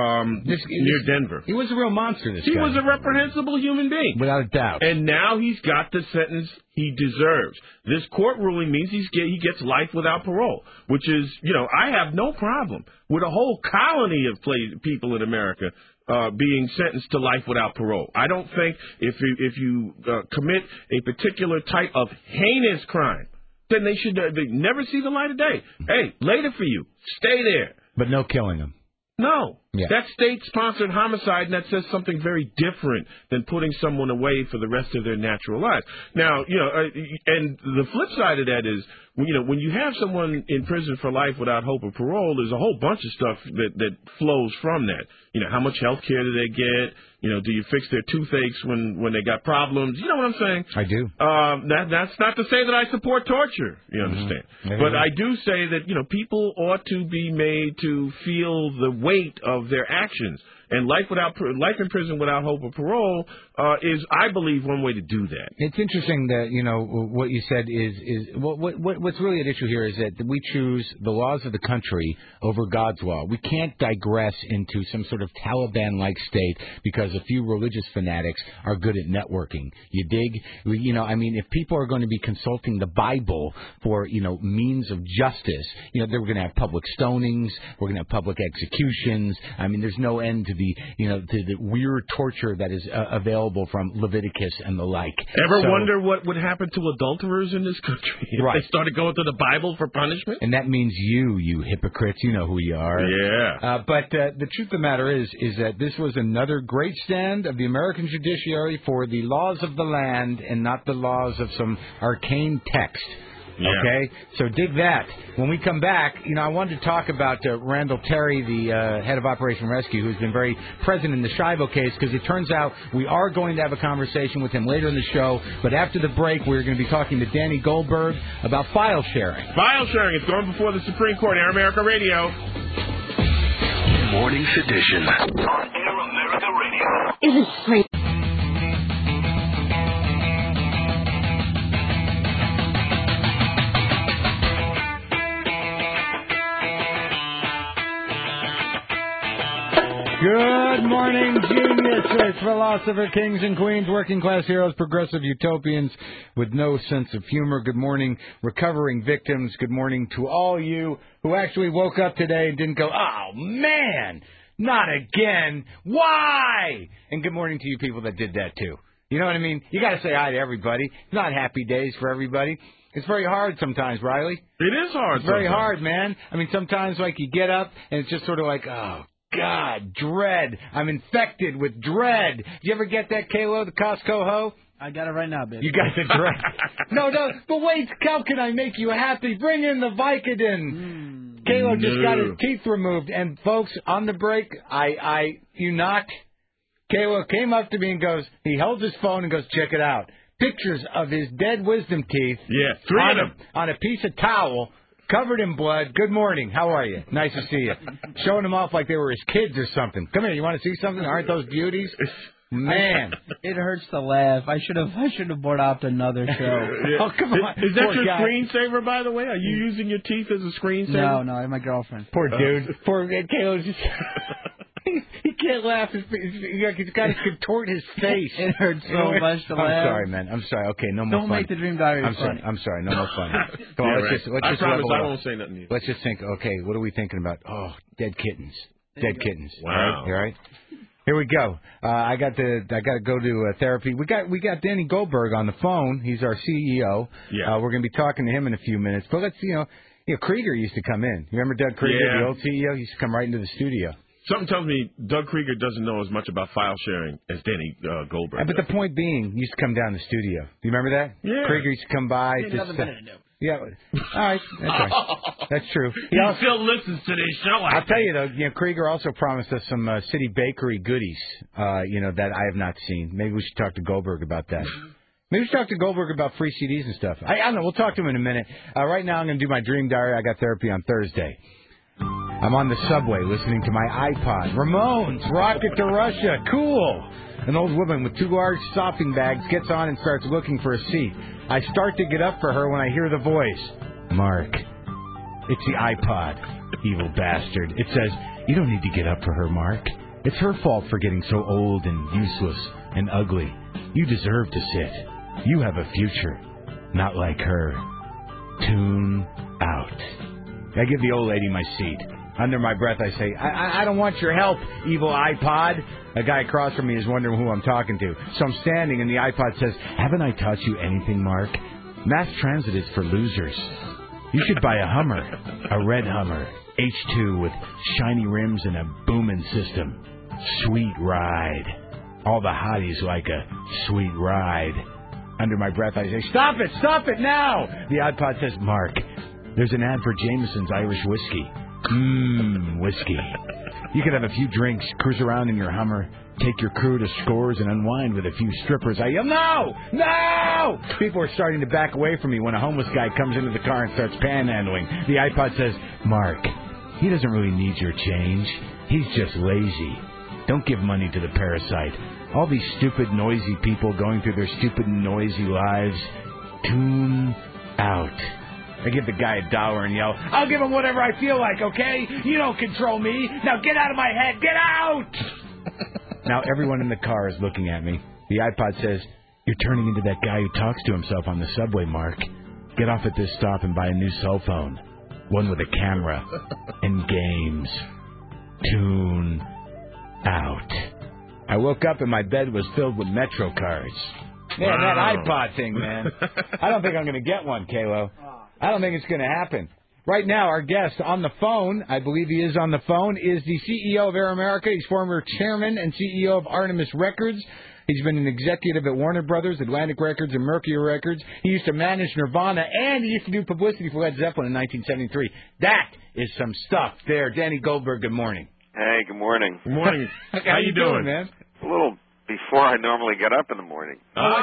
near Denver. He was a real monster, this guy. He was a reprehensible human being. Without a doubt. And now he's got the sentence he deserves. This court ruling means he gets life without parole, which is, you know, I have no problem with a whole colony of people in America being sentenced to life without parole. I don't think if you commit a particular type of heinous crime, then they should they never see the light of day. Hey, later for you. Stay there. But no killing them. No. Yeah. That's state-sponsored homicide, and that says something very different than putting someone away for the rest of their natural life. Now, you know, and the flip side of that is, you know, when you have someone in prison for life without hope of parole, there's a whole bunch of stuff that flows from that. You know, how much health care do they get? You know, do you fix their toothaches when they got problems? You know what I'm saying? I do. That's not to say that I support torture, you understand. Mm-hmm. But I do say that, you know, people ought to be made to feel the weight of their actions. And life in prison without hope of parole is, I believe, one way to do that. It's interesting that, you know, what you said is what's really at issue here is that we choose the laws of the country over God's law. We can't digress into some sort of Taliban-like state because a few religious fanatics are good at networking. You dig? You know, I mean, if people are going to be consulting the Bible for, you know, means of justice, you know, they're going to have public stonings, we're going to have public executions. I mean, there's no end to the weird torture that is available from Leviticus and the like. Ever wonder what would happen to adulterers in this country if right. they started going to the Bible for punishment? And that means you hypocrites. You know who you are. Yeah. But the truth of the matter is that this was another great stand of the American judiciary for the laws of the land and not the laws of some arcane text. Yeah. Okay, so dig that. When we come back, you know, I wanted to talk about Randall Terry, the head of Operation Rescue, who's been very present in the Schiavo case, because it turns out we are going to have a conversation with him later in the show. But after the break, we're going to be talking to Danny Goldberg about file sharing. File sharing. It's going before the Supreme Court. Air America Radio. Morning Sedition on Air America Radio. Isn't great. Good morning, geniuses, philosopher, kings and queens, working class heroes, progressive utopians with no sense of humor. Good morning, recovering victims. Good morning to all you who actually woke up today and didn't go, oh, man, not again. Why? And good morning to you people that did that, too. You know what I mean? You got to say hi to everybody. It's not happy days for everybody. It's very hard sometimes, Riley. It is hard. It's very hard, man. I mean, sometimes, like, you get up and it's just sort of like, oh, God, dread. I'm infected with dread. Did you ever get that, Kalo, the Costco hoe? I got it right now, baby. You got the dread. No, but wait, how can I make you happy? Bring in the Vicodin. Kalo just got his teeth removed. And, folks, on the break, you knocked. Kalo came up to me and goes, he held his phone and goes, check it out. Pictures of his dead wisdom teeth. Yeah, three of them. On a piece of towel. Covered in blood. Good morning. How are you? Nice to see you. Showing them off like they were his kids or something. Come here. You want to see something? Aren't those beauties? Man, it hurts to laugh. I should have brought out another show. Yeah. Oh, come on. Is that Poor your guy. screensaver, by the way? Are you using your teeth as a screensaver? No, I'm my girlfriend. Poor dude. Poor Kalo's just... He can't laugh. He's got to contort his face. It hurts so much to laugh. I'm sorry, man. I'm sorry. Okay, no more Don't fun. make the Dream Diary I'm funny. sorry. I'm sorry. No more fun. Come on, Yeah, let's right. just I promise level I up. won't say nothing. Let's just think, okay, what are we thinking about? Oh, dead kittens. Dead kittens. Wow. All right? Here we go. I got to go to therapy. We got Danny Goldberg on the phone. He's our CEO. Yeah. We're going to be talking to him in a few minutes. But let's Krieger used to come in. You remember Doug Krieger, the old CEO? He used to come right into the studio. Something tells me Doug Krieger doesn't know as much about file sharing as Danny Goldberg. But the point being, he used to come down to the studio. Do you remember that? Yeah. Krieger used to come by. He had nothing better to do. Yeah. All right. That's right. That's true. He still listens to this show. I'll tell you though, Krieger also promised us some City Bakery goodies, that I have not seen. Maybe we should talk to Goldberg about that. Maybe we should talk to Goldberg about free CDs and stuff. I don't know. We'll talk to him in a minute. Right now, I'm going to do my dream diary. I got therapy on Thursday. I'm on the subway listening to my iPod. Ramones, Rocket to Russia, cool. An old woman with 2 large shopping bags gets on and starts looking for a seat. I start to get up for her when I hear the voice. Mark, it's the iPod, evil bastard. It says, you don't need to get up for her, Mark. It's her fault for getting so old and useless and ugly. You deserve to sit. You have a future, not like her. Tune out. I give the old lady my seat. Under my breath, I say, I don't want your help, evil iPod. A guy across from me is wondering who I'm talking to. So I'm standing, and the iPod says, haven't I taught you anything, Mark? Mass transit is for losers. You should buy a Hummer, a red Hummer, H2 with shiny rims and a booming system. Sweet ride. All the hotties like a sweet ride. Under my breath, I say, stop it now! The iPod says, Mark, there's an ad for Jameson's Irish whiskey. Whiskey. You could have a few drinks, cruise around in your Hummer, take your crew to Scores, and unwind with a few strippers. I yell, no! People are starting to back away from me when a homeless guy comes into the car and starts panhandling. The iPod says, Mark, he doesn't really need your change. He's just lazy. Don't give money to the parasite. All these stupid, noisy people going through their stupid, noisy lives. Tune out. I give the guy $1 and yell, I'll give him whatever I feel like, okay? You don't control me. Now get out of my head. Get out! Now everyone in the car is looking at me. The iPod says, you're turning into that guy who talks to himself on the subway, Mark. Get off at this stop and buy a new cell phone. One with a camera and games. Tune out. I woke up and my bed was filled with Metro cards. Man, that iPod thing, man. I don't think I'm going to get one, Kalo. I don't think it's going to happen. Right now, our guest on the phone, I believe he is on the phone, is the CEO of Air America. He's former chairman and CEO of Artemis Records. He's been an executive at Warner Brothers, Atlantic Records, and Mercury Records. He used to manage Nirvana, and he used to do publicity for Led Zeppelin in 1973. That is some stuff there. Danny Goldberg, good morning. Hey, good morning. Good morning. How you doing, man? A little before I normally get up in the morning.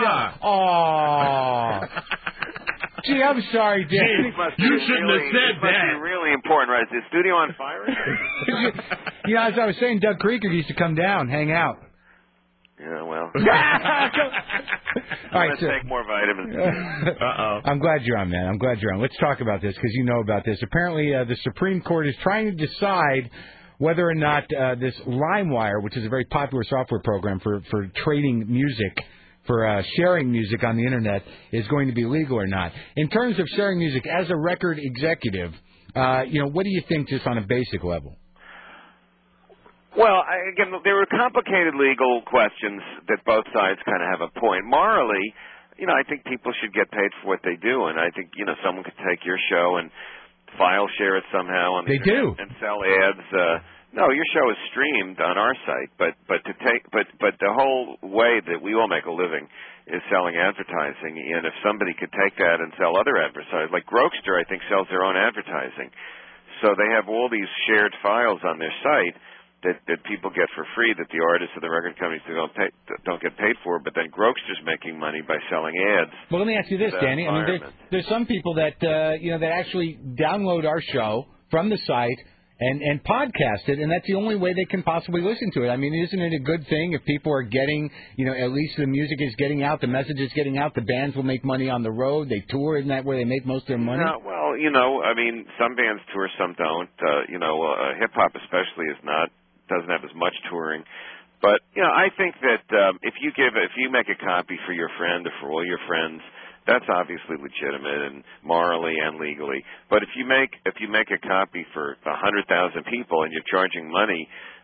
Oh. Gee, I'm sorry, Danny. You shouldn't have said that. that. Must be really important, right? Is the studio on fire? As I was saying, Doug Krieger used to come down, hang out. Yeah, well. All right, let's take more vitamins. Uh-oh. I'm glad you're on, man. I'm glad you're on. Let's talk about this because you know about this. Apparently, the Supreme Court is trying to decide whether or not this LimeWire, which is a very popular software program for trading music, for sharing music on the Internet, is going to be legal or not. In terms of sharing music, as a record executive, what do you think just on a basic level? Well, again, there were complicated legal questions that both sides kind of have a point. Morally, I think people should get paid for what they do, and I think, someone could take your show and file share it somehow on the internet and sell ads. No, your show is streamed on our site, but the whole way that we all make a living is selling advertising, and if somebody could take that and sell other advertising, like Grokster, I think sells their own advertising, so they have all these shared files on their site that people get for free, that the artists or the record companies don't get paid for, but then Grokster's making money by selling ads. Well, let me ask you this, Danny. I mean, there's some people that that actually download our show from the site and podcast it, and that's the only way they can possibly listen to it. I mean, isn't it a good thing if people are getting, at least the music is getting out, the message is getting out, the bands will make money on the road, they tour, isn't that where they make most of their money? Well, I mean, some bands tour, some don't. Hip-hop especially doesn't have as much touring. But, I think that if you make a copy for your friend or for all your friends, that's obviously legitimate and morally and legally. But if you make a copy for 100,000 people and you're charging money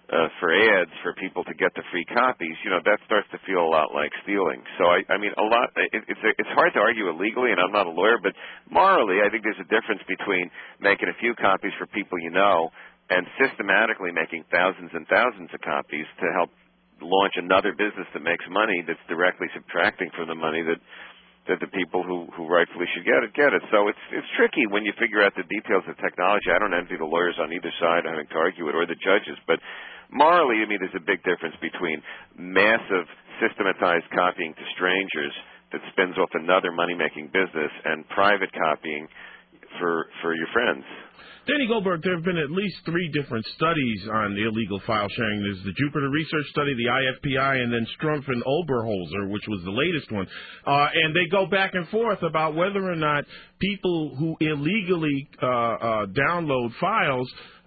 for ads for people to get the free copies, that starts to feel a lot like stealing. So I mean, it's hard to argue illegally, and I'm not a lawyer, but morally, I think there's a difference between making a few copies for people and systematically making thousands and thousands of copies to help launch another business that makes money that's directly subtracting from the money that the people who rightfully should get it. So it's tricky when you figure out the details of technology. I don't envy the lawyers on either side having to argue it, or the judges, but morally, I mean, there's a big difference between massive systematized copying to strangers that spins off another money-making business and private copying for your friends. Danny Goldberg, there have been at least 3 different studies on illegal file sharing. There's the Jupiter Research Study, the IFPI, and then Strumpf and Oberholzer, which was the latest one. And they go back and forth about whether or not people who illegally download files,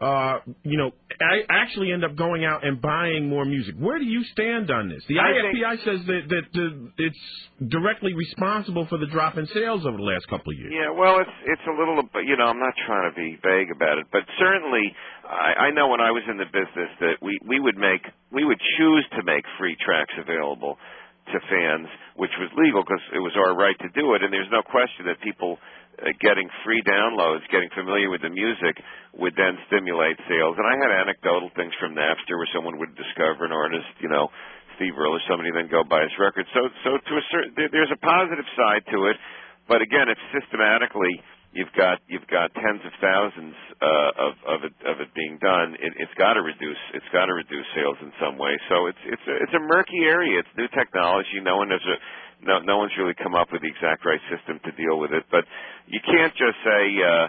actually end up going out and buying more music. Where do you stand on this? The IFPI says that it's directly responsible for the drop in sales over the last couple of years. Yeah, well, it's a little, I'm not trying to be vague about it, but certainly I know when I was in the business that we would choose to make free tracks available to fans, which was legal because it was our right to do it, and there's no question that people getting free downloads, getting familiar with the music, would then stimulate sales. And I had anecdotal things from Napster where someone would discover an artist, Steve Earle or somebody, then go buy his record. So to a certain, there's a positive side to it, but again, if systematically you've got tens of thousands of it being done, it's got to reduce sales in some way. So it's a murky area. It's new technology. No one's really come up with the exact right system to deal with it. But you can't just say,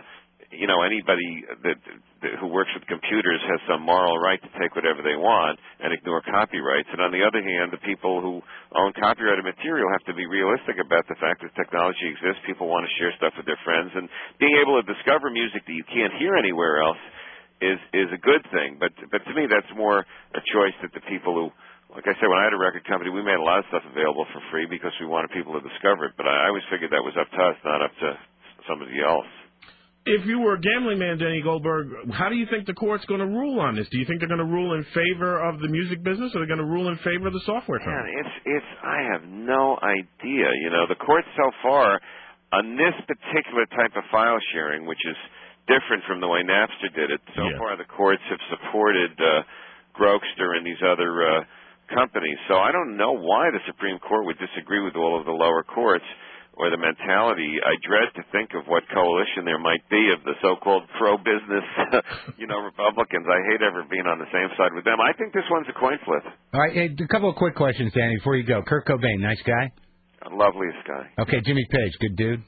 anybody who works with computers has some moral right to take whatever they want and ignore copyrights. And on the other hand, the people who own copyrighted material have to be realistic about the fact that technology exists. People want to share stuff with their friends, and being able to discover music that you can't hear anywhere else is a good thing. But to me, that's more a choice that the people who, like I said, when I had a record company, we made a lot of stuff available for free because we wanted people to discover it. But I always figured that was up to us, not up to somebody else. If you were a gambling man, Danny Goldberg, how do you think the court's going to rule on this? Do you think they're going to rule in favor of the music business, or they're going to rule in favor of the software company? I have no idea. The court so far on this particular type of file sharing, which is different from the way Napster did it. So far, the courts have supported Grokster and these other companies. So I don't know why the Supreme Court would disagree with all of the lower courts or the mentality. I dread to think of what coalition there might be of the so-called pro-business, Republicans. I hate ever being on the same side with them. I think this one's a coin flip. All right, a couple of quick questions, Danny, before you go. Kurt Cobain, nice guy? Loveliest guy. Okay, Jimmy Page, good dude?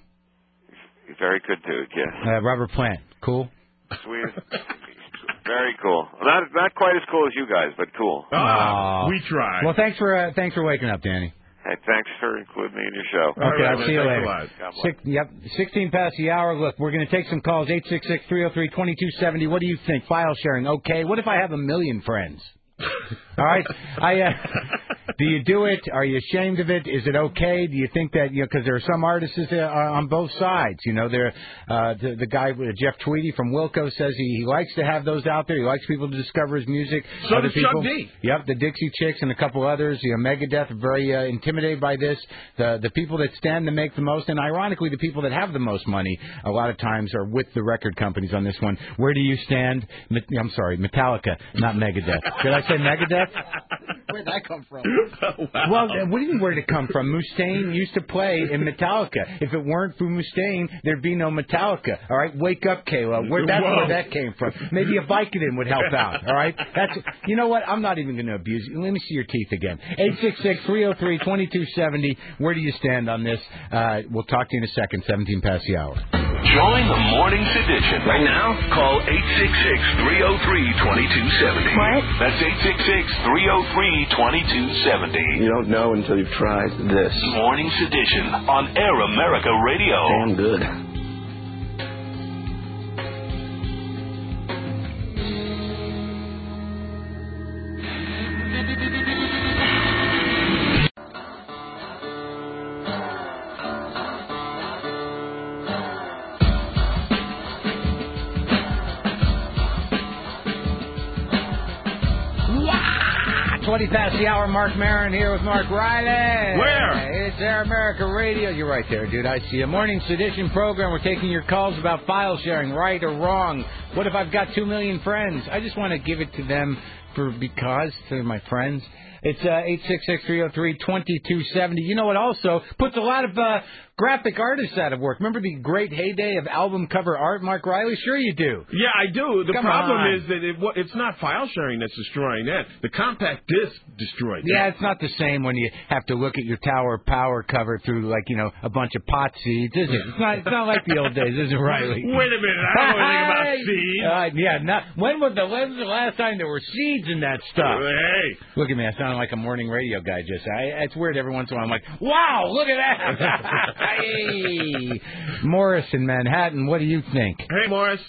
Very good dude, yes. Robert Plant, cool? Sweet. Very cool. Not quite as cool as you guys, but cool. We tried. Well, thanks for waking up, Danny. Hey, thanks for including me in your show. Okay, I'll see you later. 16 past the hour. Look, we're going to take some calls. 866-303-2270. What do you think? File sharing, okay. What if I have 1 million friends? All right. Do you do it? Are you ashamed of it? Is it okay? Do you think that, because there are some artists on both sides. The guy, Jeff Tweedy from Wilco, says he likes to have those out there. He likes people to discover his music. So does Chuck D. Yep, the Dixie Chicks and a couple others. Megadeth are very intimidated by this. The people that stand to make the most, and ironically, the people that have the most money, a lot of times are with the record companies on this one. Where do you stand? I'm sorry, Metallica, not Megadeth. Did I say Megadeth? Where'd that come from? Wow. Well, what do you mean where'd it come from? Mustaine used to play in Metallica. If it weren't for Mustaine, there'd be no Metallica. All right, wake up, Kayla. That's where that came from. Maybe a Vicodin would help out. All right, you know what? I'm not even going to abuse you. Let me see your teeth again. 866-303-2270. Where do you stand on this? We'll talk to you in a second. 17 past the hour. Join the Morning Sedition. Right now, call 866-303-2270. What? That's 866-303-2270. You don't know until you've tried this. Morning Sedition on Air America Radio. Damn good. 20 past the hour. Mark Maron here with Mark Riley. Where? It's Air America Radio. You're right there, dude. I see you. Morning Sedition program. We're taking your calls about file sharing, right or wrong. What if I've got 2 million friends? I just want to give it to them because they're my friends. It's 866-303-2270. You know what also puts a lot of graphic artists out of work. Remember the great heyday of album cover art, Mark Riley? Sure you do. Yeah, I do. The Come problem on. is that it's not file sharing that's destroying that. The compact disc destroyed that. Yeah, it's not the same when you have to look at your Tower of Power cover through, like, you know, a bunch of pot seeds, is it? It's not like the old days, is it, Riley? Wait a minute. I don't know anything about seeds. When was the last time there were seeds in that stuff? Hey. Look at me. I sound like a morning radio guy just. It's weird every once in a while. I'm like, wow, look at that. Hey. Morris in Manhattan, what do you think? Hey, Morris.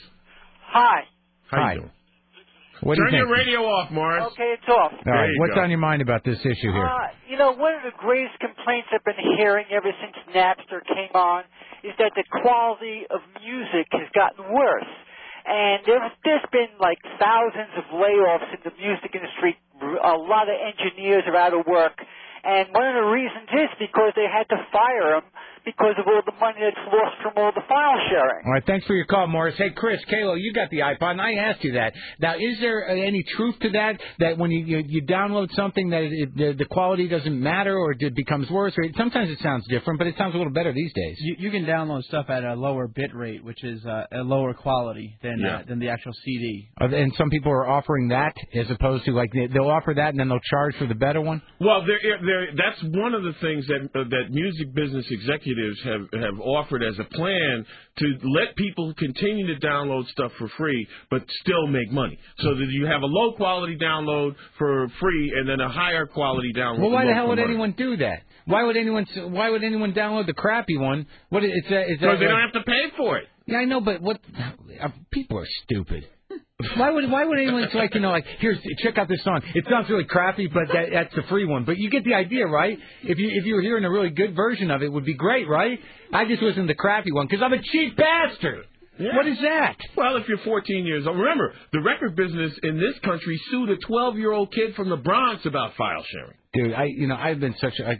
Hi. Hi. You doing? What do you Turn think? your radio off, Morris. Okay, it's off. All right, what's go. on your mind about this issue here? You know, one of the greatest complaints I've been hearing ever since Napster came on is that the quality of music has gotten worse. And there's been like thousands of layoffs in the music industry. A lot of engineers are out of work. And one of the reasons is because they had to fire them because of all the money that's lost from all the file sharing. All right, thanks for your call, Morris. Hey, Chris, Kalo, you got the iPod, and I asked you that. Now, is there any truth to that when you download something that the quality doesn't matter or it becomes worse? Or sometimes it sounds different, but it sounds a little better these days. You can download stuff at a lower bit rate, which is a lower quality than the actual CD. And some people are offering that as opposed to, like, they'll offer that and then they'll charge for the better one? Well, that's one of the things that music business executives have offered as a plan to let people continue to download stuff for free, but still make money. So that you have a low quality download for free and then a higher quality download. Well, why the hell would anyone do that? Why would anyone download the crappy one? Because they don't have to pay for it. Yeah, I know, but people are stupid. Why would anyone here, check out this song. It sounds really crappy, but that's the free one. But you get the idea, right? If you were hearing a really good version of it, would be great, right? I just listened to the crappy one because I'm a cheap bastard. Yeah. What is that? Well, if you're 14 years old, remember the record business in this country sued a 12-year-old kid from the Bronx about file sharing. Dude, I've been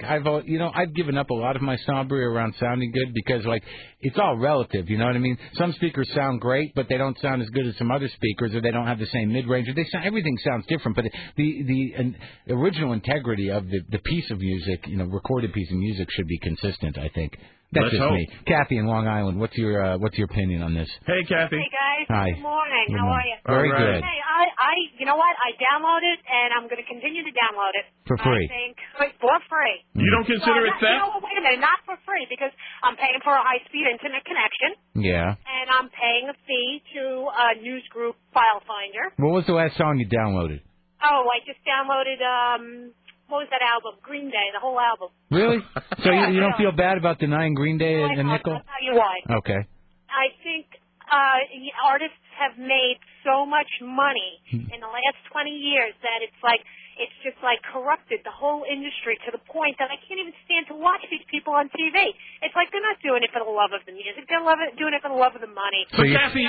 I've given up a lot of my snobbery around sounding good because, like, it's all relative, you know what I mean? Some speakers sound great, but they don't sound as good as some other speakers, or they don't have the same mid-range, or everything sounds different, but the original integrity of the piece of music, recorded piece of music should be consistent, I think. That's Let's just hope. me. Kathy in Long Island, what's your opinion on this? Hey, Kathy. Hey, guys. Hi. Good morning. Good How morning. are you? Very good. Hey, you know what? I downloaded it, and I'm going to continue to download it. For free. I think for free. You don't consider it theft? No, wait a minute. Not for free, because I'm paying for a high-speed internet connection. Yeah. And I'm paying a fee to a news group file finder. What was the last song you downloaded? Oh, I just downloaded, what was that album? Green Day, the whole album. Really? So you don't feel bad about denying Green Day a nickel? I'll tell you why. Okay. I think artists have made so much money in the last 20 years that it's just like corrupted the whole industry to the point that I can't even stand to watch these people on TV. It's like they're not doing it for the love of the music. They're doing it for the love of the money. So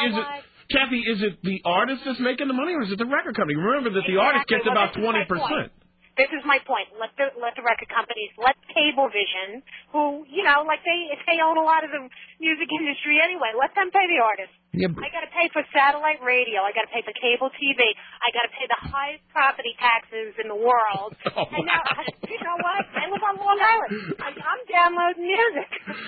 Kathy, is it the artist that's making the money, or is it the record company? Remember that the artist gets about 20%. This is my point. Let the record companies, let Cablevision, who, they own a lot of the music industry anyway, let them pay the artists. Yeah, I got to pay for satellite radio. I got to pay for cable TV. I got to pay the highest property taxes in the world. And now, you know what? I live on Long Island. I'm downloading music.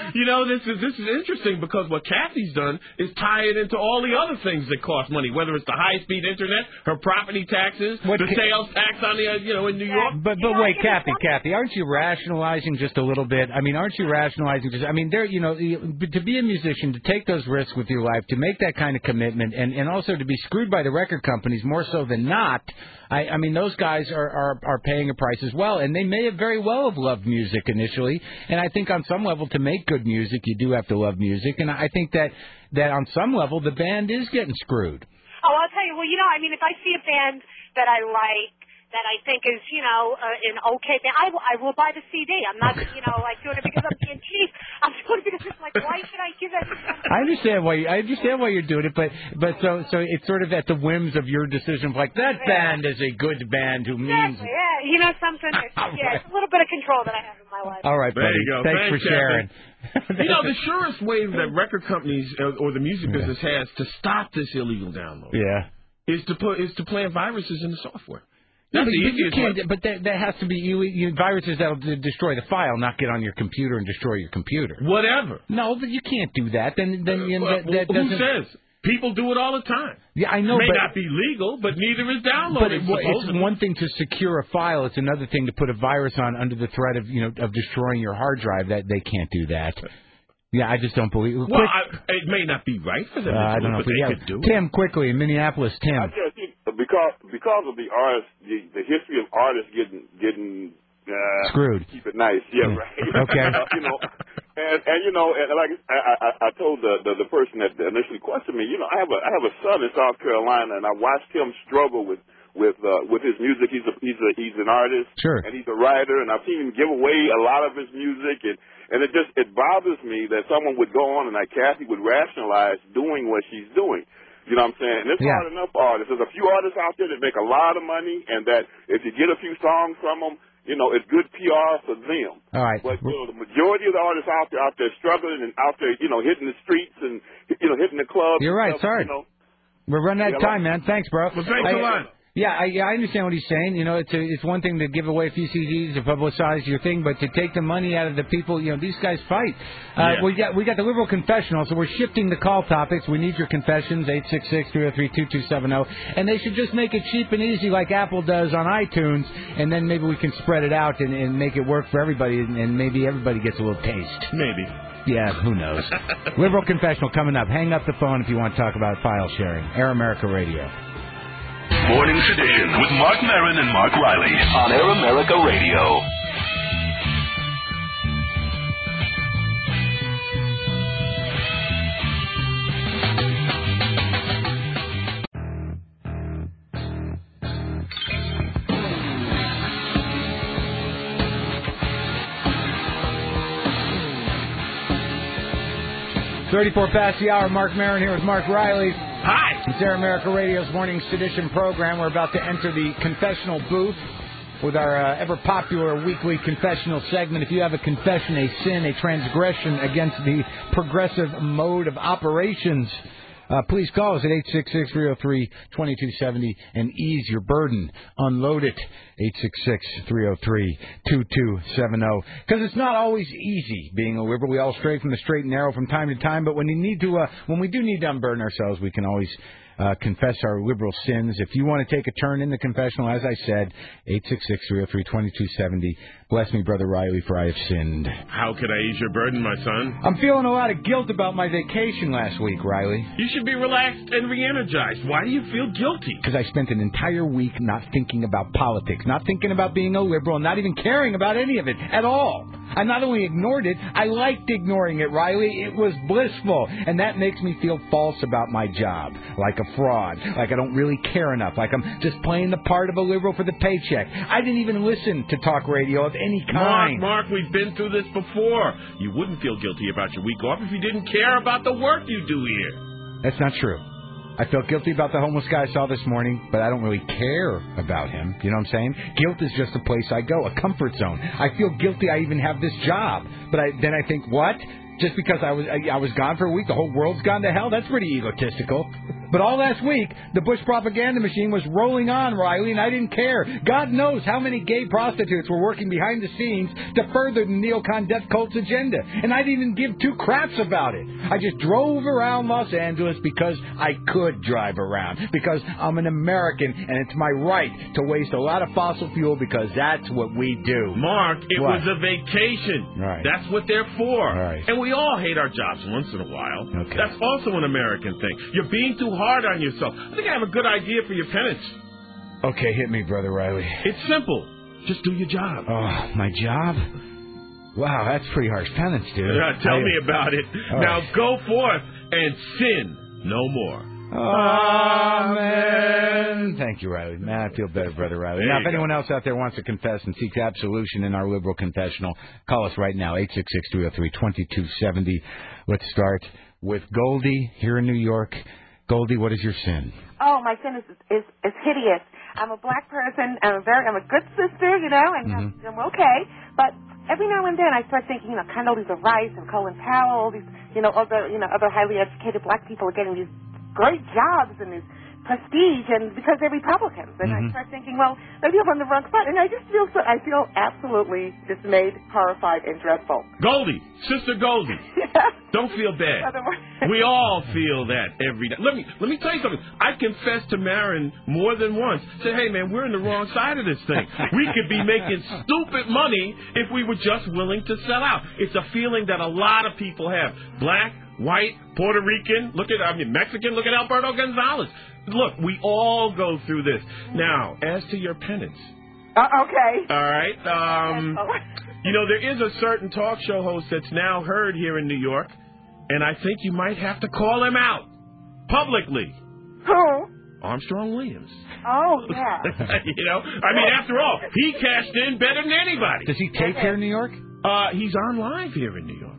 This is interesting because what Kathy's done is tie it into all the other things that cost money, whether it's the high-speed internet, her property taxes, the sales tax on the, in New York. But wait, Kathy, aren't you rationalizing just a little bit? I mean, aren't you rationalizing just? I mean, to be a musician, to take those risks with your life, to make that kind of commitment, and also to be screwed by the record companies more so than not. I mean, those guys are paying a price as well, and they may have very well have loved music initially. And I think on some level, to make good music, you do have to love music. And I think that on some level, the band is getting screwed. Oh, I'll tell you. Well, if I see a band that I like, that I think is, an okay band, I will buy the CD. I'm not, doing it because I'm being cheap. I'm doing it because it's like, why should I give that to somebody? I understand why you're doing it, but so it's sort of at the whims of your decision. Like, that band is a good band who means. Yeah, You know something? It's a little bit of control that I have in my life. All right, buddy. There you go. Thanks for sharing. You know, the surest way that record companies or the music business has to stop this illegal download is to plant viruses in the software. That's the easiest way. But that has to be viruses that will destroy the file, not get on your computer and destroy your computer. Whatever. No, but you can't do that. Then who says? People do it all the time. Yeah, I know. It may not be legal, but neither is downloading. But it's one thing to secure a file. It's another thing to put a virus on under the threat of destroying your hard drive. That they can't do that. Yeah, I just don't believe. Well, it may not be right for them to do it, but they could do it. Tim, quickly in Minneapolis. Tim. I guess because of the artists, the history of artists getting screwed. Keep it nice, right. Okay. And like I told the person that initially questioned me, I have a son in South Carolina, and I watched him struggle with his music. He's an artist, sure, and he's a writer, and I've seen him give away a lot of his music, and it bothers me that someone would go on and like Kathy would rationalize doing what she's doing. You know what I'm saying? And it's hard enough artists. There's a few artists out there that make a lot of money, and that if you get a few songs from them, it's good PR for them. All right. But the majority of the artists out there struggling and out there, hitting the streets and hitting the clubs. You're right. Sorry. We're running out of time, man. Thanks, bro. Well, thanks a lot. Yeah, I understand what he's saying. It's one thing to give away a few CDs to publicize your thing, but to take the money out of the people, these guys fight. We got the Liberal Confessional, so we're shifting the call topics. We need your confessions, 866-303-2270, and they should just make it cheap and easy like Apple does on iTunes, and then maybe we can spread it out and make it work for everybody, and maybe everybody gets a little taste. Maybe. Yeah, who knows. Liberal Confessional coming up. Hang up the phone if you want to talk about file sharing. Air America Radio. Morning Tradition with Mark Maron and Mark Riley on Air America Radio. .34 past the hour. Mark Maron here with Mark Riley. Hi. It's Air America Radio's Morning Sedition program. We're about to enter the confessional booth with our ever-popular weekly confessional segment. If you have a confession, a sin, a transgression against the progressive mode of operations, please call us at 866-303-2270 and ease your burden. Unload it. 866-303-2270. Because it's not always easy being a liberal. We all stray from the straight and narrow from time to time. But when we do need to unburden ourselves, we can always confess our liberal sins. If you want to take a turn in the confessional, as I said, 866-303-2270. Bless me, Brother Riley, for I have sinned. How could I ease your burden, my son? I'm feeling a lot of guilt about my vacation last week, Riley. You should be relaxed and re-energized. Why do you feel guilty? Because I spent an entire week not thinking about politics, not thinking about being a liberal, not even caring about any of it at all. I not only ignored it, I liked ignoring it, Riley. It was blissful. And that makes me feel false about my job, like a fraud, like I don't really care enough, like I'm just playing the part of a liberal for the paycheck. I didn't even listen to talk radio of any kind. Mark, we've been through this before. You wouldn't feel guilty about your week off if you didn't care about the work you do here. That's not true. I felt guilty about the homeless guy I saw this morning, but I don't really care about him. You know what I'm saying? Guilt is just a place I go, a comfort zone. I feel guilty I even have this job. But then I think, what? Just because I was gone for a week, the whole world's gone to hell? That's pretty egotistical. But all last week, the Bush propaganda machine was rolling on, Riley, and I didn't care. God knows how many gay prostitutes were working behind the scenes to further the neocon death cult's agenda. And I didn't even give two craps about it. I just drove around Los Angeles because I could drive around. Because I'm an American, and it's my right to waste a lot of fossil fuel because that's what we do. Mark, it was a vacation. Right. That's what they're for. Right. And we all hate our jobs once in a while. Okay. That's also an American thing. You're being too hard on yourself. I think I have a good idea for your penance. Okay, hit me, Brother Riley. It's simple. Just do your job. Oh, my job? Wow, that's pretty harsh penance, dude. Tell me about it. Now go forth and sin no more. Amen. Thank you, Riley. Man, I feel better, Brother Riley. Now, if anyone else out there wants to confess and seek absolution in our liberal confessional, call us right now, 866-303-2270. Let's start with Goldie here in New York. Goldie, what is your sin? Oh, my sin is hideous. I'm a black person. I'm a good sister, you know, and I'm okay. But every now and then I start thinking, Condoleezza Rice and Colin Powell, these, other highly educated black people are getting these great jobs and these prestige, and because they're Republicans. And I start thinking, well, maybe I'm on the wrong side. And I just feel absolutely dismayed, horrified, and dreadful. Goldie, Sister Goldie, don't feel bad. We all feel that every day. Let me tell you something. I confessed to Marin more than once. Said, hey, man, we're on the wrong side of this thing. We could be making stupid money if we were just willing to sell out. It's a feeling that a lot of people have. Black, white, Puerto Rican, Mexican, look at Alberto Gonzalez. Look, we all go through this. Now, as to your penance. Okay. All right. There is a certain talk show host that's now heard here in New York, and I think you might have to call him out publicly. Who? Armstrong Williams. Oh, yeah. After all, he cashed in better than anybody. Does he tape here in New York? He's on live here in New York.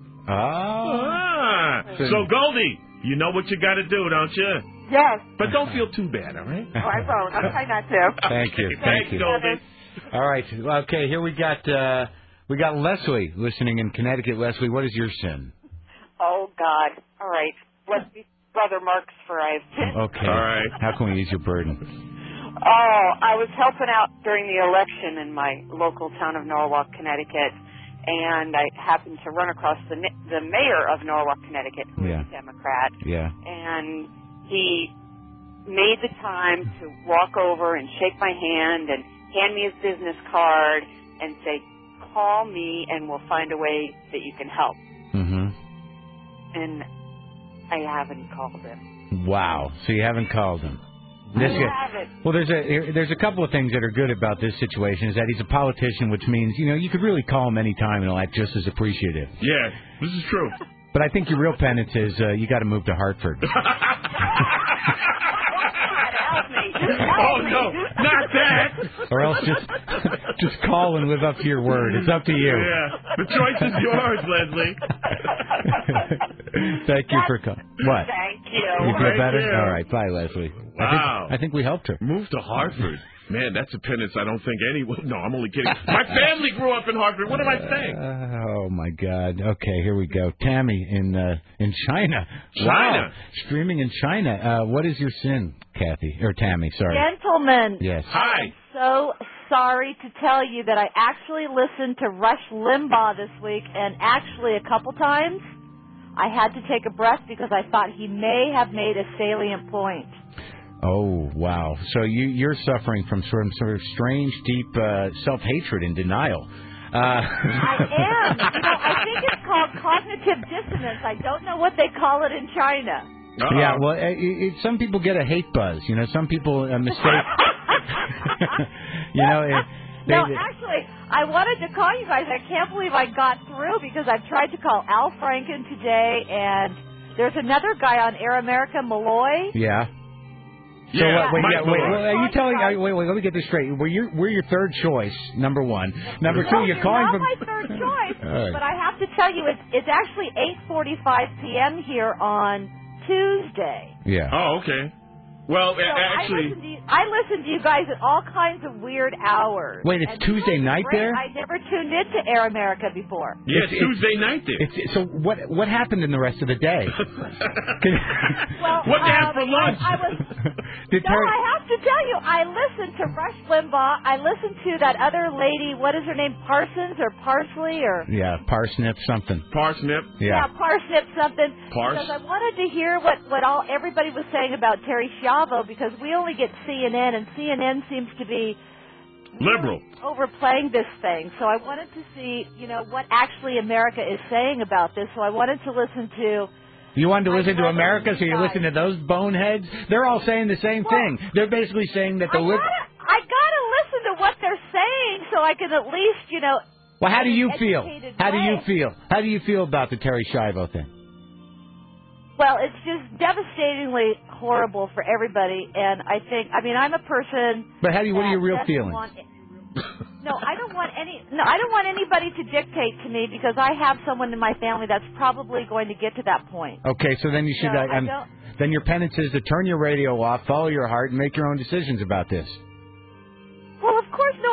So Goldie, you know what you got to do, don't you? Yes. But don't feel too bad, all right? Oh, I won't. I'll try not to. Thank you. Thanks, Goldie. All right. Okay, here we got Leslie listening in Connecticut. Leslie, what is your sin? Oh, God. All right. Let's be Brother Mark's for I have sinned. Okay. All right. How can we ease your burden? Oh, I was helping out during the election in my local town of Norwalk, Connecticut, and I happened to run across the mayor of Norwalk, Connecticut, who is a Democrat. Yeah. And he made the time to walk over and shake my hand and hand me his business card and say, call me and we'll find a way that you can help. And I haven't called him. Wow. So you haven't called him. Well, there's a couple of things that are good about this situation. Is that he's a politician, which means, you could really call him any time and he'll act just as appreciative. Yeah, this is true. But I think your real penance is you got to move to Hartford. Oh, no, not that. Or else just call and live up to your word. It's up to you. Yeah, the choice is yours, Leslie. Thank you for coming. What? Thank you. You feel better? you. All right. Bye, Leslie. Wow. I think we helped her. Move to Hartford. Man, that's a penance I don't think anyone... No, I'm only kidding. My family grew up in Hartford. What am I saying? Oh, my God. Okay, here we go. Tammy in China. Wow. Streaming in China. What is your sin, Kathy? Or Tammy, sorry. Gentlemen. Yes. Hi. I'm so sorry to tell you that I actually listened to Rush Limbaugh this week, and actually a couple times I had to take a breath because I thought he may have made a salient point. Oh, wow. So you're suffering from some sort of strange, deep self-hatred and denial. I am. I think it's called cognitive dissonance. I don't know what they call it in China. Uh-oh. Yeah, well, some people get a hate buzz. Some people mistake. No, actually, I wanted to call you guys. I can't believe I got through because I've tried to call Al Franken today, and there's another guy on Air America, Malloy. Yeah. So yeah, wait, are you telling? Wait, let me get this straight. We're your third choice, number one. Number two, you're calling from. Not my third choice, right. But I have to tell you, it's actually 8:45 p.m. here on Tuesday. Yeah. Oh, okay. Well, actually, I listen to you guys at all kinds of weird hours. Wait, it's Tuesday night there? I never tuned into Air America before. Yeah, it's Tuesday night there. So what happened in the rest of the day? What they have for lunch? I have to tell you, I listened to Rush Limbaugh. I listened to that other lady. What is her name? Parsons or Parsley or? Yeah, Parsnip something. Parsnip. Yeah, Parsnip something. Because I wanted to hear what everybody was saying about Terry Schiavo, because we only get CNN, and CNN seems to be liberal, overplaying this thing. So I wanted to see, what actually America is saying about this. So I wanted to listen to. You wanted to listen to America, so you listen to those boneheads? They're all saying the same thing. They're basically saying that I gotta listen to what they're saying, so I can at least, Well, how do you feel? How do you way. feel? How do you feel about the Terry Schiavo thing? Well, it's just devastatingly horrible for everybody, and I'm a person. But what are your real feelings? I don't want anybody to dictate to me, because I have someone in my family that's probably going to get to that point. Okay, so then you should. Then your penance is to turn your radio off, follow your heart, and make your own decisions about this.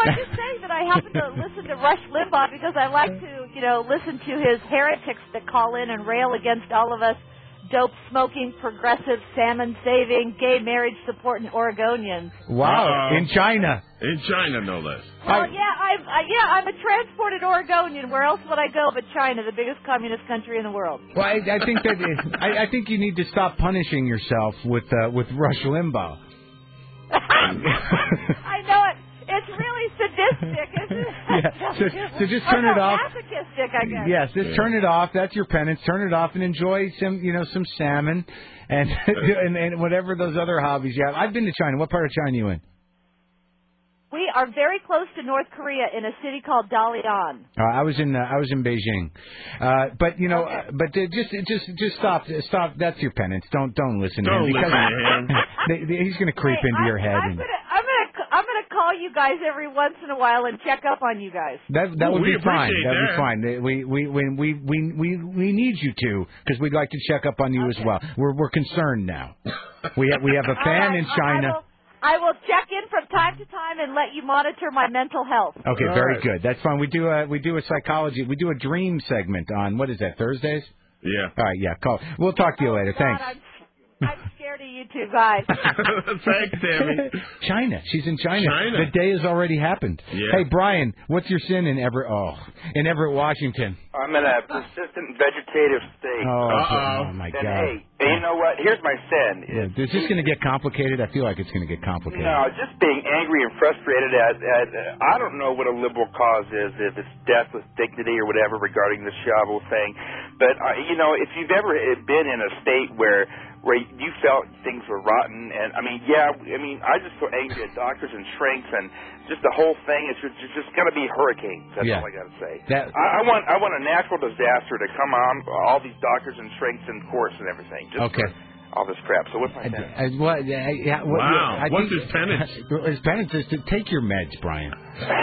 I'm just saying that I happen to listen to Rush Limbaugh because I like to, listen to his heretics that call in and rail against all of us dope-smoking, progressive, salmon-saving, gay marriage-supporting Oregonians. Wow, in China. In China, no less. Well, I'm a transported Oregonian. Where else would I go but China, the biggest communist country in the world? Well, I think that I think you need to stop punishing yourself with Rush Limbaugh. I know it. It's really sadistic, isn't it? Yeah. So just turn it off. Masochistic, I guess. Yes, just turn it off. That's your penance. Turn it off and enjoy some salmon and and whatever those other hobbies you have. I've been to China. What part of China are you in? We are very close to North Korea in a city called Dalian. I was in Beijing, but just stop. That's your penance. Don't listen to him because he's going to creep into your head. I'm gonna call you guys every once in a while and check up on you guys. That would be fine. That would be fine. We need you to because we'd like to check up on you as well. We're concerned now. We have a fan in China. I will check in from time to time and let you monitor my mental health. Okay, very good. That's fine. We do a psychology. We do a dream segment on what is that, Thursdays? Yeah. All right. Yeah. Call. We'll talk to you later. God, Thanks. I'm scared of you two guys. Thanks, Tammy. China. She's in China. China. The day has already happened. Yeah. Hey, Brian, what's your sin in Everett, Washington? I'm in a persistent vegetative state. Oh my God. Hey, you know what? Here's my sin. Yeah, is this going to get complicated? I feel like it's going to get complicated. No, just being angry and frustrated at I don't know what a liberal cause is, if it's death with dignity or whatever regarding the Chavo thing. But, if you've ever been in a state where you felt things were rotten, and I just so angry at doctors and shrinks, and just the whole thing is just going to be hurricanes. That's all I got to say. I want a natural disaster to come on, all these doctors and shrinks and courts and everything. Just all this crap. So what's my penance? Wow. What's his penance? His penance is to take your meds, Brian.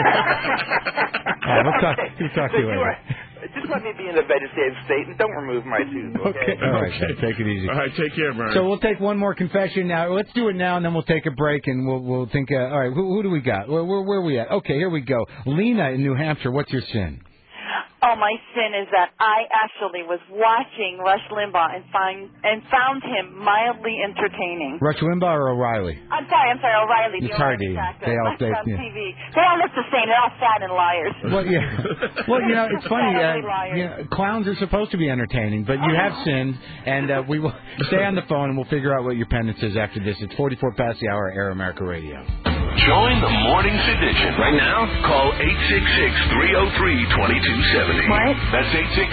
We'll talk to you later. Just let me be in a vegetative state and don't remove my tooth, okay? All right, take it easy. All right, take care, Brian. So we'll take one more confession now. Let's do it now, and then we'll take a break, and we'll think. All right, who do we got? Where are we at? Okay, here we go. Lena in New Hampshire, what's your sin? Oh, my sin is that I actually was watching Rush Limbaugh and found him mildly entertaining. Rush Limbaugh or O'Reilly? I'm sorry, O'Reilly. It's hard to They all on TV. They all look the same. They're all fat and liars. Well, yeah. Well, it's funny. Clowns are supposed to be entertaining, but you have sinned, and we will stay on the phone, and we'll figure out what your penance is after this. It's 44 past the hour, Air America Radio. Join the Morning Sedition. Right now, call 866-303-2270. What? That's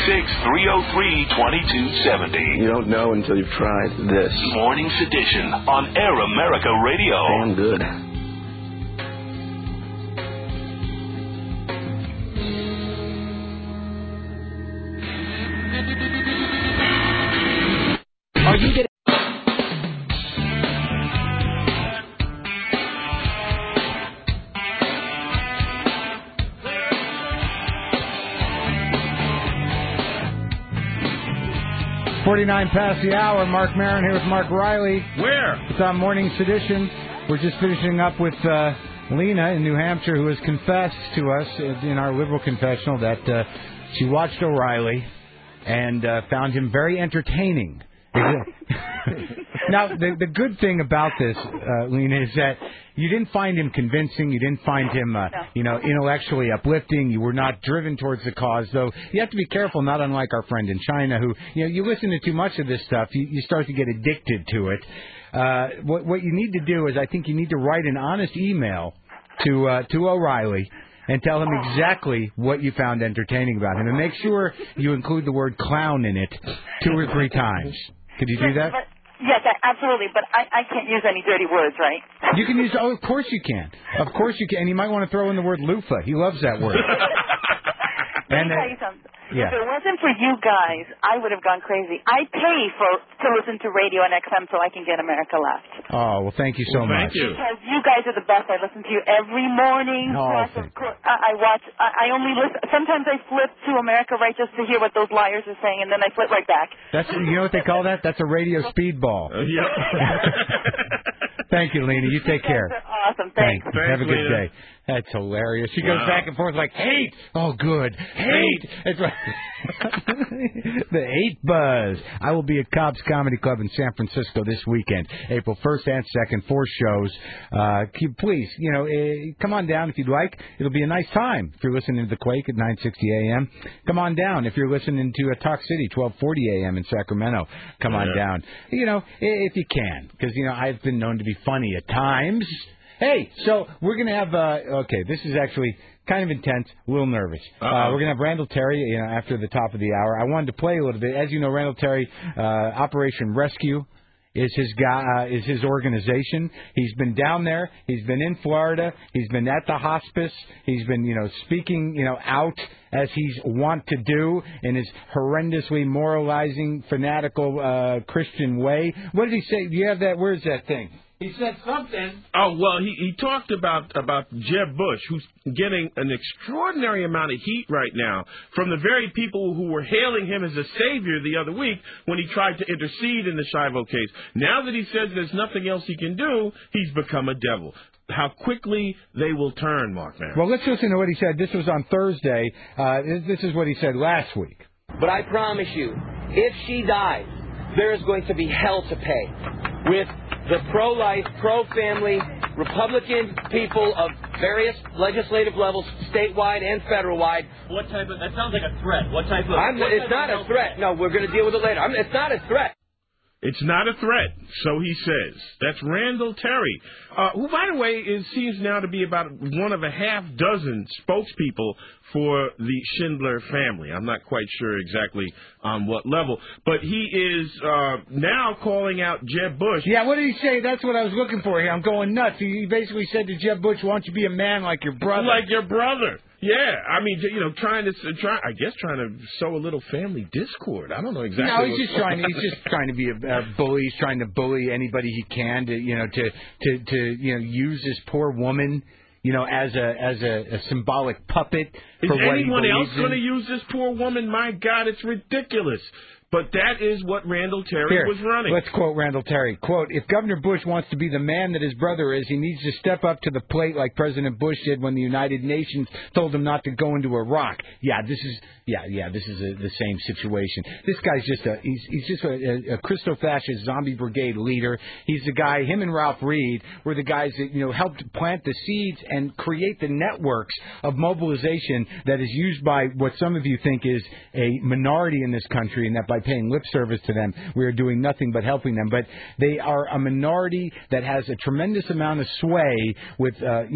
866-303-2270. You don't know until you've tried this. Morning Sedition on Air America Radio. Damn good. Are you getting... 49 past the hour. Mark Maron here with Mark Riley. Where? It's on Morning Sedition. We're just finishing up with Lena in New Hampshire, who has confessed to us in our liberal confessional that she watched O'Reilly and found him very entertaining. Now, the good thing about this, Lena, is that you didn't find him convincing. You didn't find him, intellectually uplifting. You were not driven towards the cause, though. You have to be careful, not unlike our friend in China, who, you listen to too much of this stuff, you start to get addicted to it. What you need to do is, I think you need to write an honest email to O'Reilly and tell him exactly what you found entertaining about him, and make sure you include the word clown in it 2 or 3 times. Could you do that? Yes, absolutely, but I can't use any dirty words, right? You can use... Oh, of course you can. Of course you can. And you might want to throw in the word loofah. He loves that word. Let me tell you something. Yeah. If it wasn't for you guys, I would have gone crazy. I pay to listen to radio and XM so I can get America Left. Oh, well, thank you so much. Thank you. Because you guys are the best. I listen to you every morning. Oh, I watch. I only listen. Sometimes I flip to America Right just to hear what those liars are saying, and then I flip right back. You know what they call that? That's a radio speedball. Yep. Thank you, Lena. You take care. Awesome. Thanks. Have a good day. That's hilarious. She goes back and forth like, hate. Oh, good. Hate. It's like the hate buzz. I will be at Cobb's Comedy Club in San Francisco this weekend, April 1st and 2nd, 4 shows. Please, come on down if you'd like. It'll be a nice time. If you're listening to The Quake at 9:60 a.m., come on down. If you're listening to Talk City, 12:40 a.m. in Sacramento, come on down. If you can, because, I've been known to be funny at times. Hey, so we're going to have, this is actually kind of intense, a little nervous. We're going to have Randall Terry, after the top of the hour. I wanted to play a little bit. As you know, Randall Terry, Operation Rescue is his organization. He's been down there. He's been in Florida. He's been at the hospice. He's been, speaking, out as he's wont to do in his horrendously moralizing, fanatical Christian way. What did he say? Do you have that? Where's that thing? He said something. Oh, well, he talked about Jeb Bush, who's getting an extraordinary amount of heat right now from the very people who were hailing him as a savior the other week when he tried to intercede in the Schiavo case. Now that he says there's nothing else he can do, he's become a devil. How quickly they will turn, Mark Maron. Well, let's listen to what he said. This was on Thursday. This is what he said last week. But I promise you, if she dies, there is going to be hell to pay with the pro-life, pro-family, Republican people of various legislative levels, statewide and federal-wide. What type of... That sounds like a threat. What type of... It's not a threat. No, we're going to deal with it later. It's not a threat. It's not a threat, so he says. That's Randall Terry, who, by the way, seems now to be about one of a half dozen spokespeople for the Schindler family. I'm not quite sure exactly on what level, but he is now calling out Jeb Bush. Yeah, what did he say? That's what I was looking for here. I'm going nuts. He basically said to Jeb Bush, why don't you be a man like your brother? Like your brother. Yeah, I mean, trying to sow a little family discord. I don't know exactly. No, he's just trying to be a bully. He's trying to bully anybody he can to use this poor woman, as a symbolic puppet for what he believes in. Is anyone else going to use this poor woman? My God, it's ridiculous. But that is what Randall Terry was running. Let's quote Randall Terry. Quote, if Governor Bush wants to be the man that his brother is, he needs to step up to the plate like President Bush did when the United Nations told him not to go into Iraq. This is the same situation. This guy's just a Christo-fascist zombie brigade leader. He's the guy, him and Ralph Reed were the guys that, helped plant the seeds and create the networks of mobilization that is used by what some of you think is a minority in this country, and that by paying lip service to them, we are doing nothing but helping them. But they are a minority that has a tremendous amount of sway with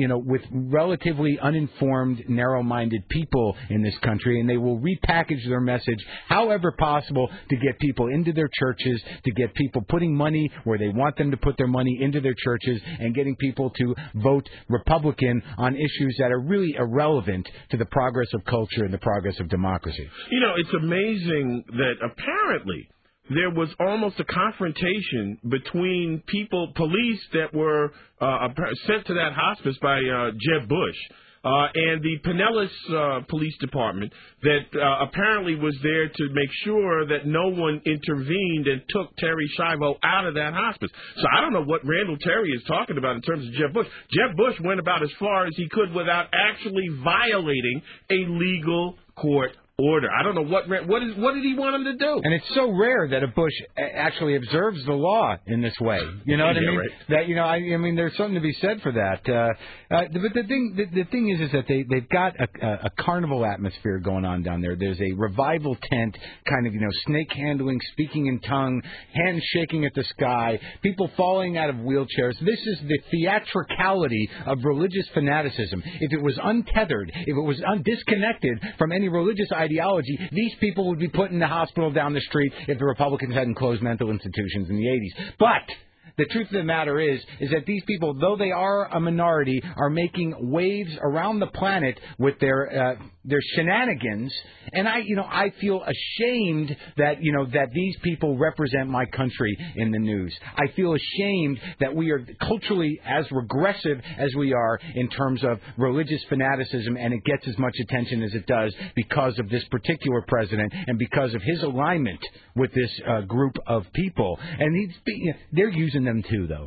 relatively uninformed, narrow-minded people in this country, and they will repackage their message however possible to get people into their churches, to get people putting money where they want them to put their money into their churches, and getting people to vote Republican on issues that are really irrelevant to the progress of culture and the progress of democracy. It's amazing that apparently there was almost a confrontation between police that were sent to that hospice by Jeb Bush and the Pinellas Police Department that apparently was there to make sure that no one intervened and took Terry Schiavo out of that hospice. So I don't know what Randall Terry is talking about in terms of Jeb Bush. Jeb Bush went about as far as he could without actually violating a legal court order. I don't know what did he want him to do? And it's so rare that a Bush actually observes the law in this way. You know what I mean? Right. That I mean, there's something to be said for that. But the thing is that they've got a carnival atmosphere going on down there. There's a revival tent, kind of snake handling, speaking in tongue, hands shaking at the sky, people falling out of wheelchairs. This is the theatricality of religious fanaticism. If it was untethered, if it was disconnected from any religious ideology, these people would be put in the hospital down the street if the Republicans hadn't closed mental institutions in the 80s. But the truth of the matter is that these people, though they are a minority, are making waves around the planet with their shenanigans, and I feel ashamed that that these people represent my country in the news. I feel ashamed that we are culturally as regressive as we are in terms of religious fanaticism, and it gets as much attention as it does because of this particular president and because of his alignment with this group of people. And they're using them too, though.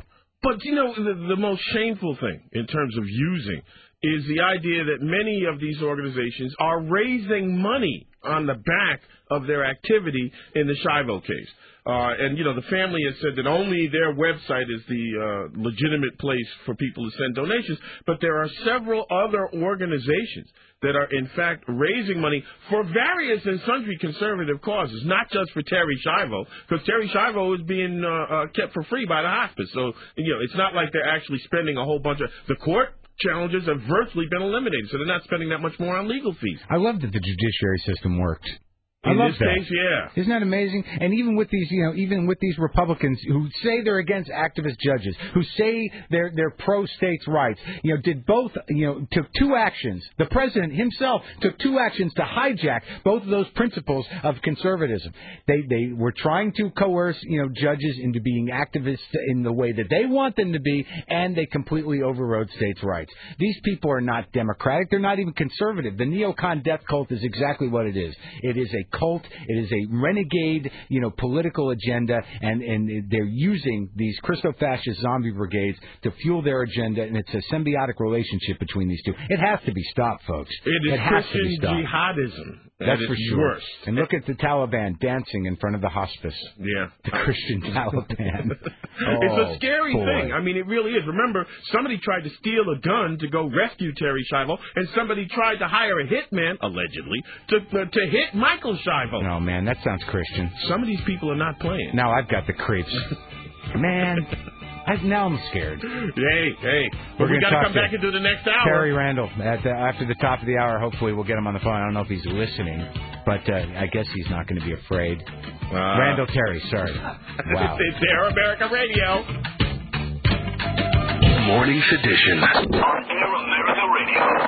But, the most shameful thing in terms of using is the idea that many of these organizations are raising money on the back of their activity in the Schiavo case. And the family has said that only their website is the legitimate place for people to send donations, but there are several other organizations that are, in fact, raising money for various and sundry conservative causes, not just for Terri Schiavo, because Terri Schiavo is being kept for free by the hospice. So, it's not like they're actually spending a whole bunch of... The court challenges have virtually been eliminated, so they're not spending that much more on legal fees. I love that the judiciary system worked. In this case, yeah. Isn't that amazing? And even with these, even with these Republicans who say they're against activist judges, who say they're pro states' rights, did both, took two actions. The president himself took two actions to hijack both of those principles of conservatism. They were trying to coerce, judges into being activists in the way that they want them to be, and they completely overrode states' rights. These people are not democratic. They're not even conservative. The neocon death cult is exactly what it is. It is a cult. It is a renegade, political agenda, and they're using these Christo-fascist zombie brigades to fuel their agenda, and it's a symbiotic relationship between these two. It has to be stopped, folks. It is has to Christian be stopped. jihadism. That's for sure. Worst. And look at the Taliban dancing in front of the hospice. Yeah. The Christian Taliban. It's a scary thing. I mean, it really is. Remember, somebody tried to steal a gun to go rescue Terri Schiavo, and somebody tried to hire a hitman, allegedly, to hit Michael Schiavo. No, man, that sounds Christian. Some of these people are not playing. Now I've got the creeps. Man, now I'm scared. Hey. We got to come back into the next hour. Terry Randall, after the top of the hour, hopefully we'll get him on the phone. I don't know if he's listening, but I guess he's not going to be afraid. Randall Terry, sorry. Wow. It's Air America Radio. Morning Sedition on Air America Radio.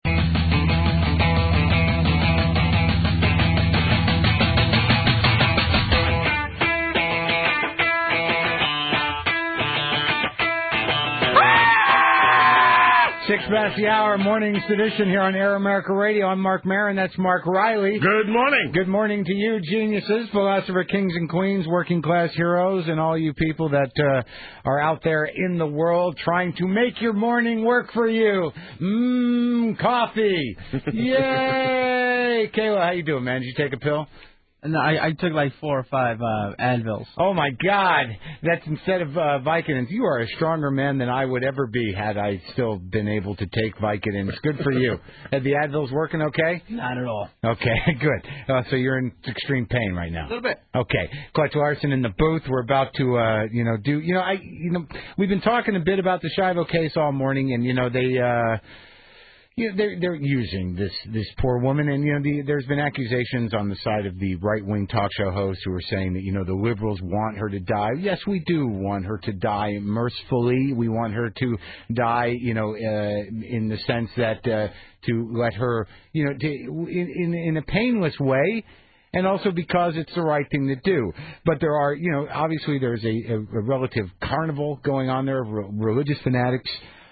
Six past the hour, Morning Sedition here on Air America Radio. I'm Mark Maron. That's Mark Riley. Good morning. Good morning to you, geniuses, philosopher kings and queens, working class heroes, and all you people that are out there in the world trying to make your morning work for you. Coffee. Yay. Kayla, how you doing, man? Did you take a pill? No, I took like 4 or 5 Advils. Oh, my God. That's instead of Vicodins. You are a stronger man than I would ever be had I still been able to take Vicodins. Good for you. Had the Advils working okay? Not at all. Okay, good. So you're in extreme pain right now. A little bit. Okay. Clutch Larson in the booth. We're about to, we've been talking a bit about the Schiavo case all morning, and, they're using this poor woman, and there's been accusations on the side of the right-wing talk show hosts who are saying that the liberals want her to die. Yes, we do want her to die mercifully. We want her to die, in the sense that to let her, in a painless way. And also because it's the right thing to do. But there are, obviously there's a relative carnival going on there of religious fanatics.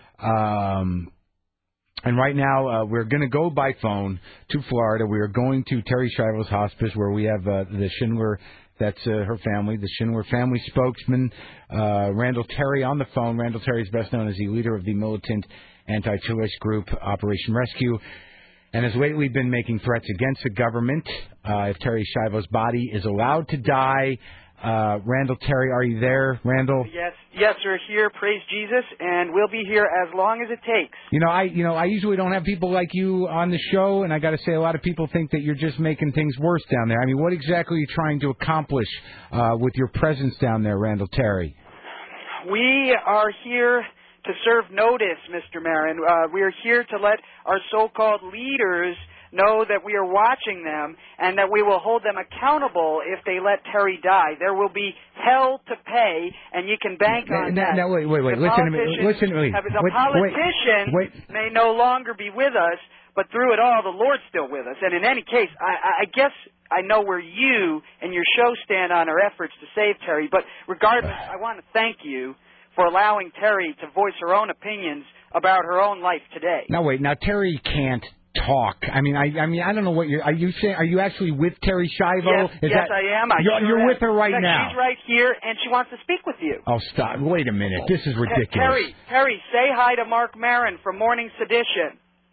And right now, we're going to go by phone to Florida. We are going to Terri Schiavo's hospice, where we have the Schindler, that's her family, the Schindler family spokesman, Randall Terry, on the phone. Randall Terry is best known as the leader of the militant anti-Jewish group Operation Rescue, and has lately been making threats against the government if Terri Schiavo's body is allowed to die. Randall Terry, are you there, Randall? Yes, we're here. Praise Jesus, and we'll be here as long as it takes. I usually don't have people like you on the show, and I got to say, a lot of people think that you're just making things worse down there. I mean, what exactly are you trying to accomplish with your presence down there, Randall Terry? We are here to serve notice, Mr. Maron. We are here to let our so-called leaders know that we are watching them and that we will hold them accountable if they let Terry die. There will be hell to pay, and you can bank on that. Now, wait. Listen to me. The politician may no longer be with us, but through it all, the Lord's still with us. And in any case, I guess I know where you and your show stand on our efforts to save Terry. But regardless, I want to thank you for allowing Terry to voice her own opinions about her own life today. Now, Terry can't talk. I mean, I don't know what you're. Are you saying? Are you actually with Terry Schiavo? Yes, I am. You're with her right now. She's right here, and she wants to speak with you. Oh, stop! Wait a minute. This is ridiculous. Terry, say hi to Mark Maron from Morning Sedition.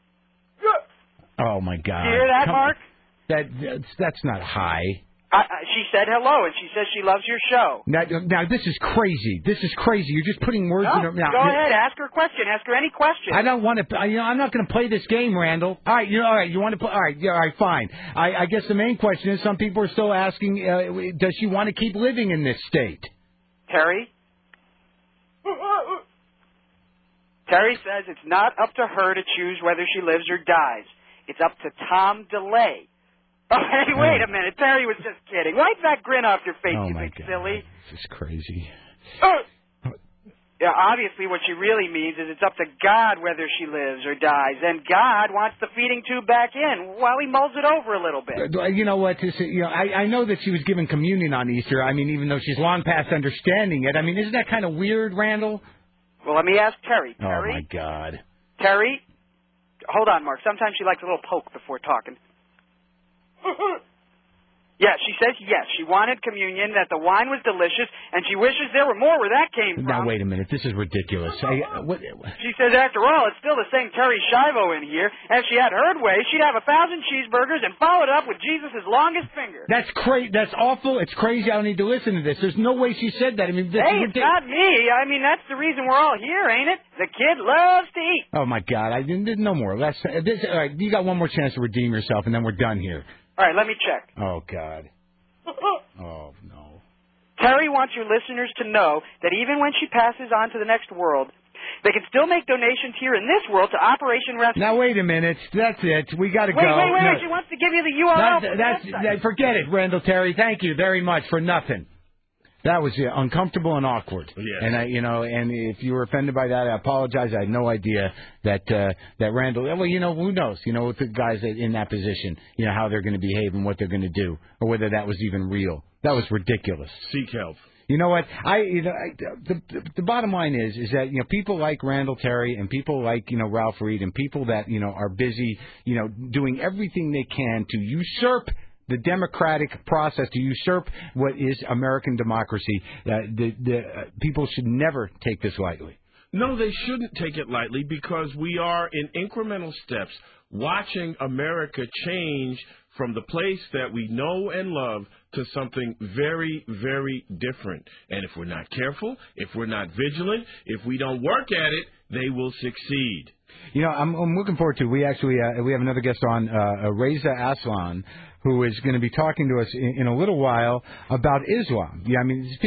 Oh my God! Do you hear that, Mark? That's not hi. She said hello, and she says she loves your show. Now this is crazy. This is crazy. You're just putting words in her mouth. Go ahead, ask her a question. Ask her any question. I don't want to. I'm not going to play this game, Randall. All right, all right. You want to play? All right, all right, fine. I guess the main question is, some people are still asking, does she want to keep living in this state? Terry? Terry says it's not up to her to choose whether she lives or dies. It's up to Tom DeLay. Oh, hey, wait a minute. Terry was just kidding. Wipe that grin off your face, you big silly. This is crazy. Yeah, obviously what she really means is it's up to God whether she lives or dies, and God wants the feeding tube back in while he mulls it over a little bit. You know what? I know that she was given communion on Easter. I mean, even though she's long past understanding it. I mean, isn't that kind of weird, Randall? Well, let me ask Terry. Oh, my God. Terry? Hold on, Mark. Sometimes she likes a little poke before talking. Yeah, she says yes. She wanted communion, that the wine was delicious, and she wishes there were more where that came from. Now, wait a minute. This is ridiculous. She says, after all, it's still the same Terry Schiavo in here. If she had her way, she'd have 1,000 cheeseburgers and follow it up with Jesus' longest finger. That's crazy. That's awful. It's crazy. I don't need to listen to this. There's no way she said that. I mean, it's not me. I mean, that's the reason we're all here, ain't it? The kid loves to eat. Oh, my God. There's no more. All right, you got one more chance to redeem yourself, and then we're done here. All right, let me check. Oh, God. Oh, no. Terry wants your listeners to know that even when she passes on to the next world, they can still make donations here in this world to Operation Rescue. Now, wait a minute. That's it. We got to go. Wait. She wants to give you the URL. Forget it, Randall Terry. Thank you very much for nothing. That was uncomfortable and awkward. Yes. And and if you were offended by that, I apologize. I had no idea that Randall. Well, who knows? With the guys in that position, how they're going to behave and what they're going to do, or whether that was even real. That was ridiculous. Seek help. You know what? The bottom line is that people like Randall Terry and people like Ralph Reed and people that are busy doing everything they can to usurp the democratic process, to usurp what is American democracy. People should never take this lightly. No, they shouldn't take it lightly, because we are in incremental steps watching America change from the place that we know and love to something very, very different. And if we're not careful, if we're not vigilant, if we don't work at it, they will succeed. I'm looking forward to. We actually we have another guest on, Reza Aslan, who is going to be talking to us in a little while about Islam. Yeah,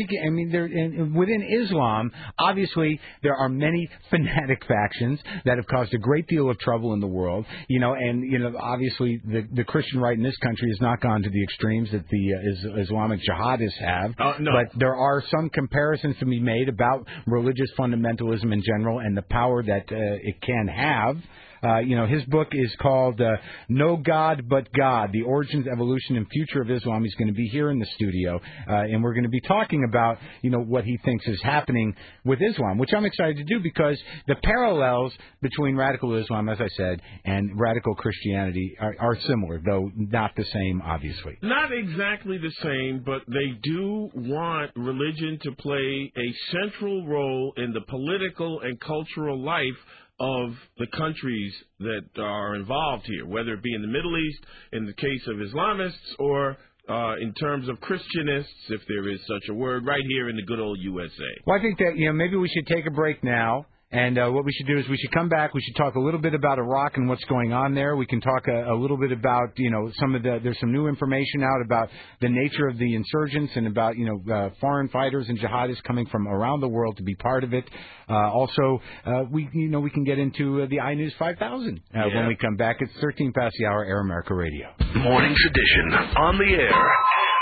within Islam, obviously there are many fanatic factions that have caused a great deal of trouble in the world. Obviously the Christian right in this country has not gone to the extremes that the Islamic jihadists have. No. But there are some comparisons to be made about religious fundamentalism in general and the power that it can have. His book is called No God But God, The Origins, Evolution, and Future of Islam. He's going to be here in the studio, and we're going to be talking about, what he thinks is happening with Islam, which I'm excited to do because the parallels between radical Islam, as I said, and radical Christianity are similar, though not the same, obviously. Not exactly the same, but they do want religion to play a central role in the political and cultural life of the countries that are involved here, whether it be in the Middle East, in the case of Islamists, or in terms of Christianists, if there is such a word, right here in the good old USA. Well, I think that, maybe we should take a break now. And what we should do is we should come back. We should talk a little bit about Iraq and what's going on there. We can talk a little bit about, there's some new information out about the nature of the insurgents and about, foreign fighters and jihadists coming from around the world to be part of it. Also, we can get into the iNews 5000 when we come back. It's 13 past the hour, Air America Radio. Morning Sedition on the air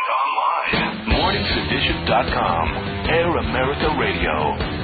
and online. MorningSedition.com. Air America Radio.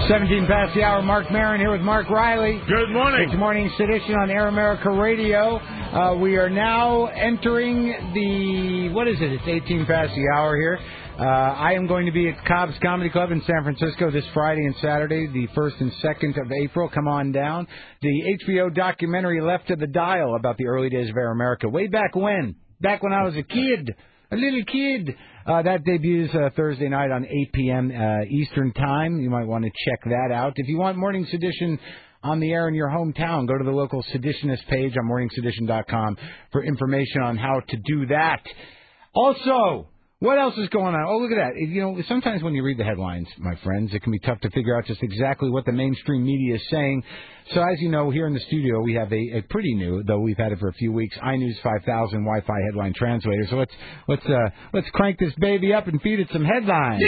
17 past the hour. Mark Maron here with Mark Riley. Good morning. It's Morning Sedition on Air America Radio. We are now entering the, what is it? It's 18 past the hour here. I am going to be at Cobb's Comedy Club in San Francisco this Friday and Saturday, the 1st and 2nd of April. Come on down. The HBO documentary Left of the Dial about the early days of Air America. Way back when? Back when I was a kid. A little kid. That debuts Thursday night on 8 p.m. Eastern Time. You might want to check that out. If you want Morning Sedition on the air in your hometown, go to the local Seditionist page on morningsedition.com for information on how to do that. Also, what else is going on? Oh, look at that. You know, sometimes when you read the headlines, my friends, it can be tough to figure out just exactly what the mainstream media is saying. So as you know, here in the studio, we have a pretty new, though we've had it for a few weeks, iNews 5000 Wi-Fi headline translator. So let's crank this baby up and feed it some headlines.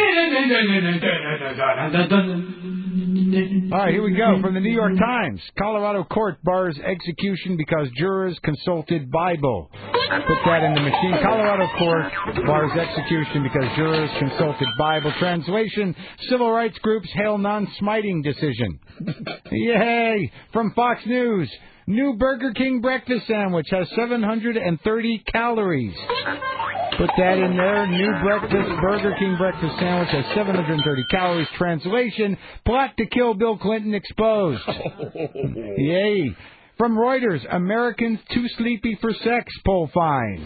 All right, here we go. From the New York Times, Colorado court bars execution because jurors consulted Bible. Put that in the machine. Colorado court bars execution because jurors consulted Bible. Translation, civil rights groups hail non-smiting decision. Yay! From Fox News, new Burger King breakfast sandwich has 730 calories. Put that in there. New Burger King breakfast sandwich has 730 calories. Translation, plot to kill Bill Clinton exposed. Yay. From Reuters, Americans too sleepy for sex, poll finds.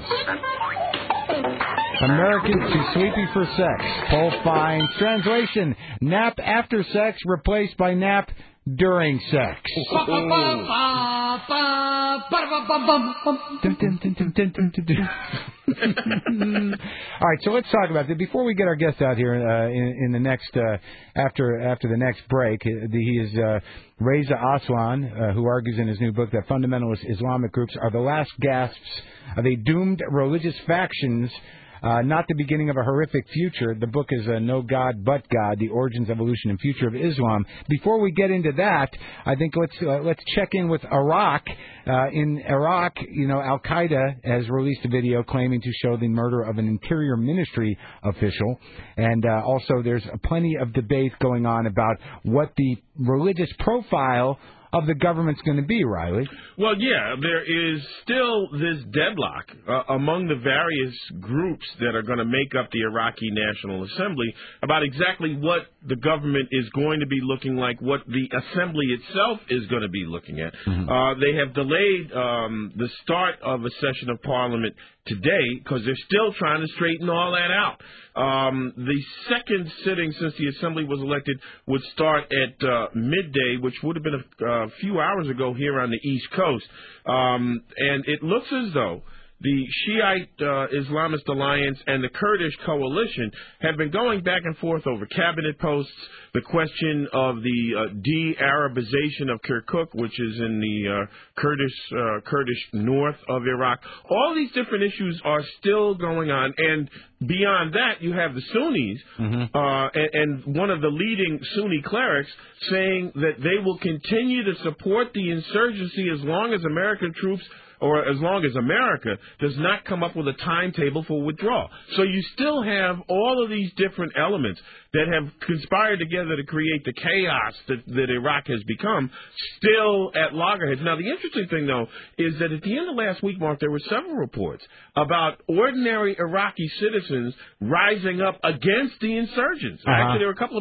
Americans too sleepy for sex, poll finds. Translation, nap after sex replaced by nap during sex. All right, so let's talk about that. Before we get our guest out here in the next, after the next break, he is Reza Aslan, who argues in his new book that fundamentalist Islamic groups are the last gasps of a doomed religious factions, not the beginning of a horrific future. The book is No God But God, The Origins, Evolution, and Future of Islam. Before we get into that, I think let's check in with Iraq. In Iraq, you know, Al-Qaeda has released a video claiming to show the murder of an Interior Ministry official. And also there's plenty of debate going on about what the religious profile of the government's going to be, Riley. Well, yeah, there is still this deadlock among the various groups that are going to make up the Iraqi National Assembly about exactly what the government is going to be looking like, what the assembly itself is going to be looking at. Mm-hmm. They have delayed the start of a session of Parliament today because they're still trying to straighten all that out. The second sitting since the assembly was elected would start at midday, which would have been a few hours ago here on the East Coast. And it looks as though the Shiite Islamist Alliance and the Kurdish coalition have been going back and forth over cabinet posts, the question of the de-Arabization of Kirkuk, which is in the Kurdish north of Iraq. All these different issues are still going on, and beyond that, you have the Sunnis, and one of the leading Sunni clerics saying that they will continue to support the insurgency as long as American troops or as long as America does not come up with a timetable for withdrawal. So you still have all of these different elements that have conspired together to create the chaos that Iraq has become, still at loggerheads. Now, the interesting thing, though, is that at the end of last week, Mark, there were several reports about ordinary Iraqi citizens rising up against the insurgents. Actually, there were a couple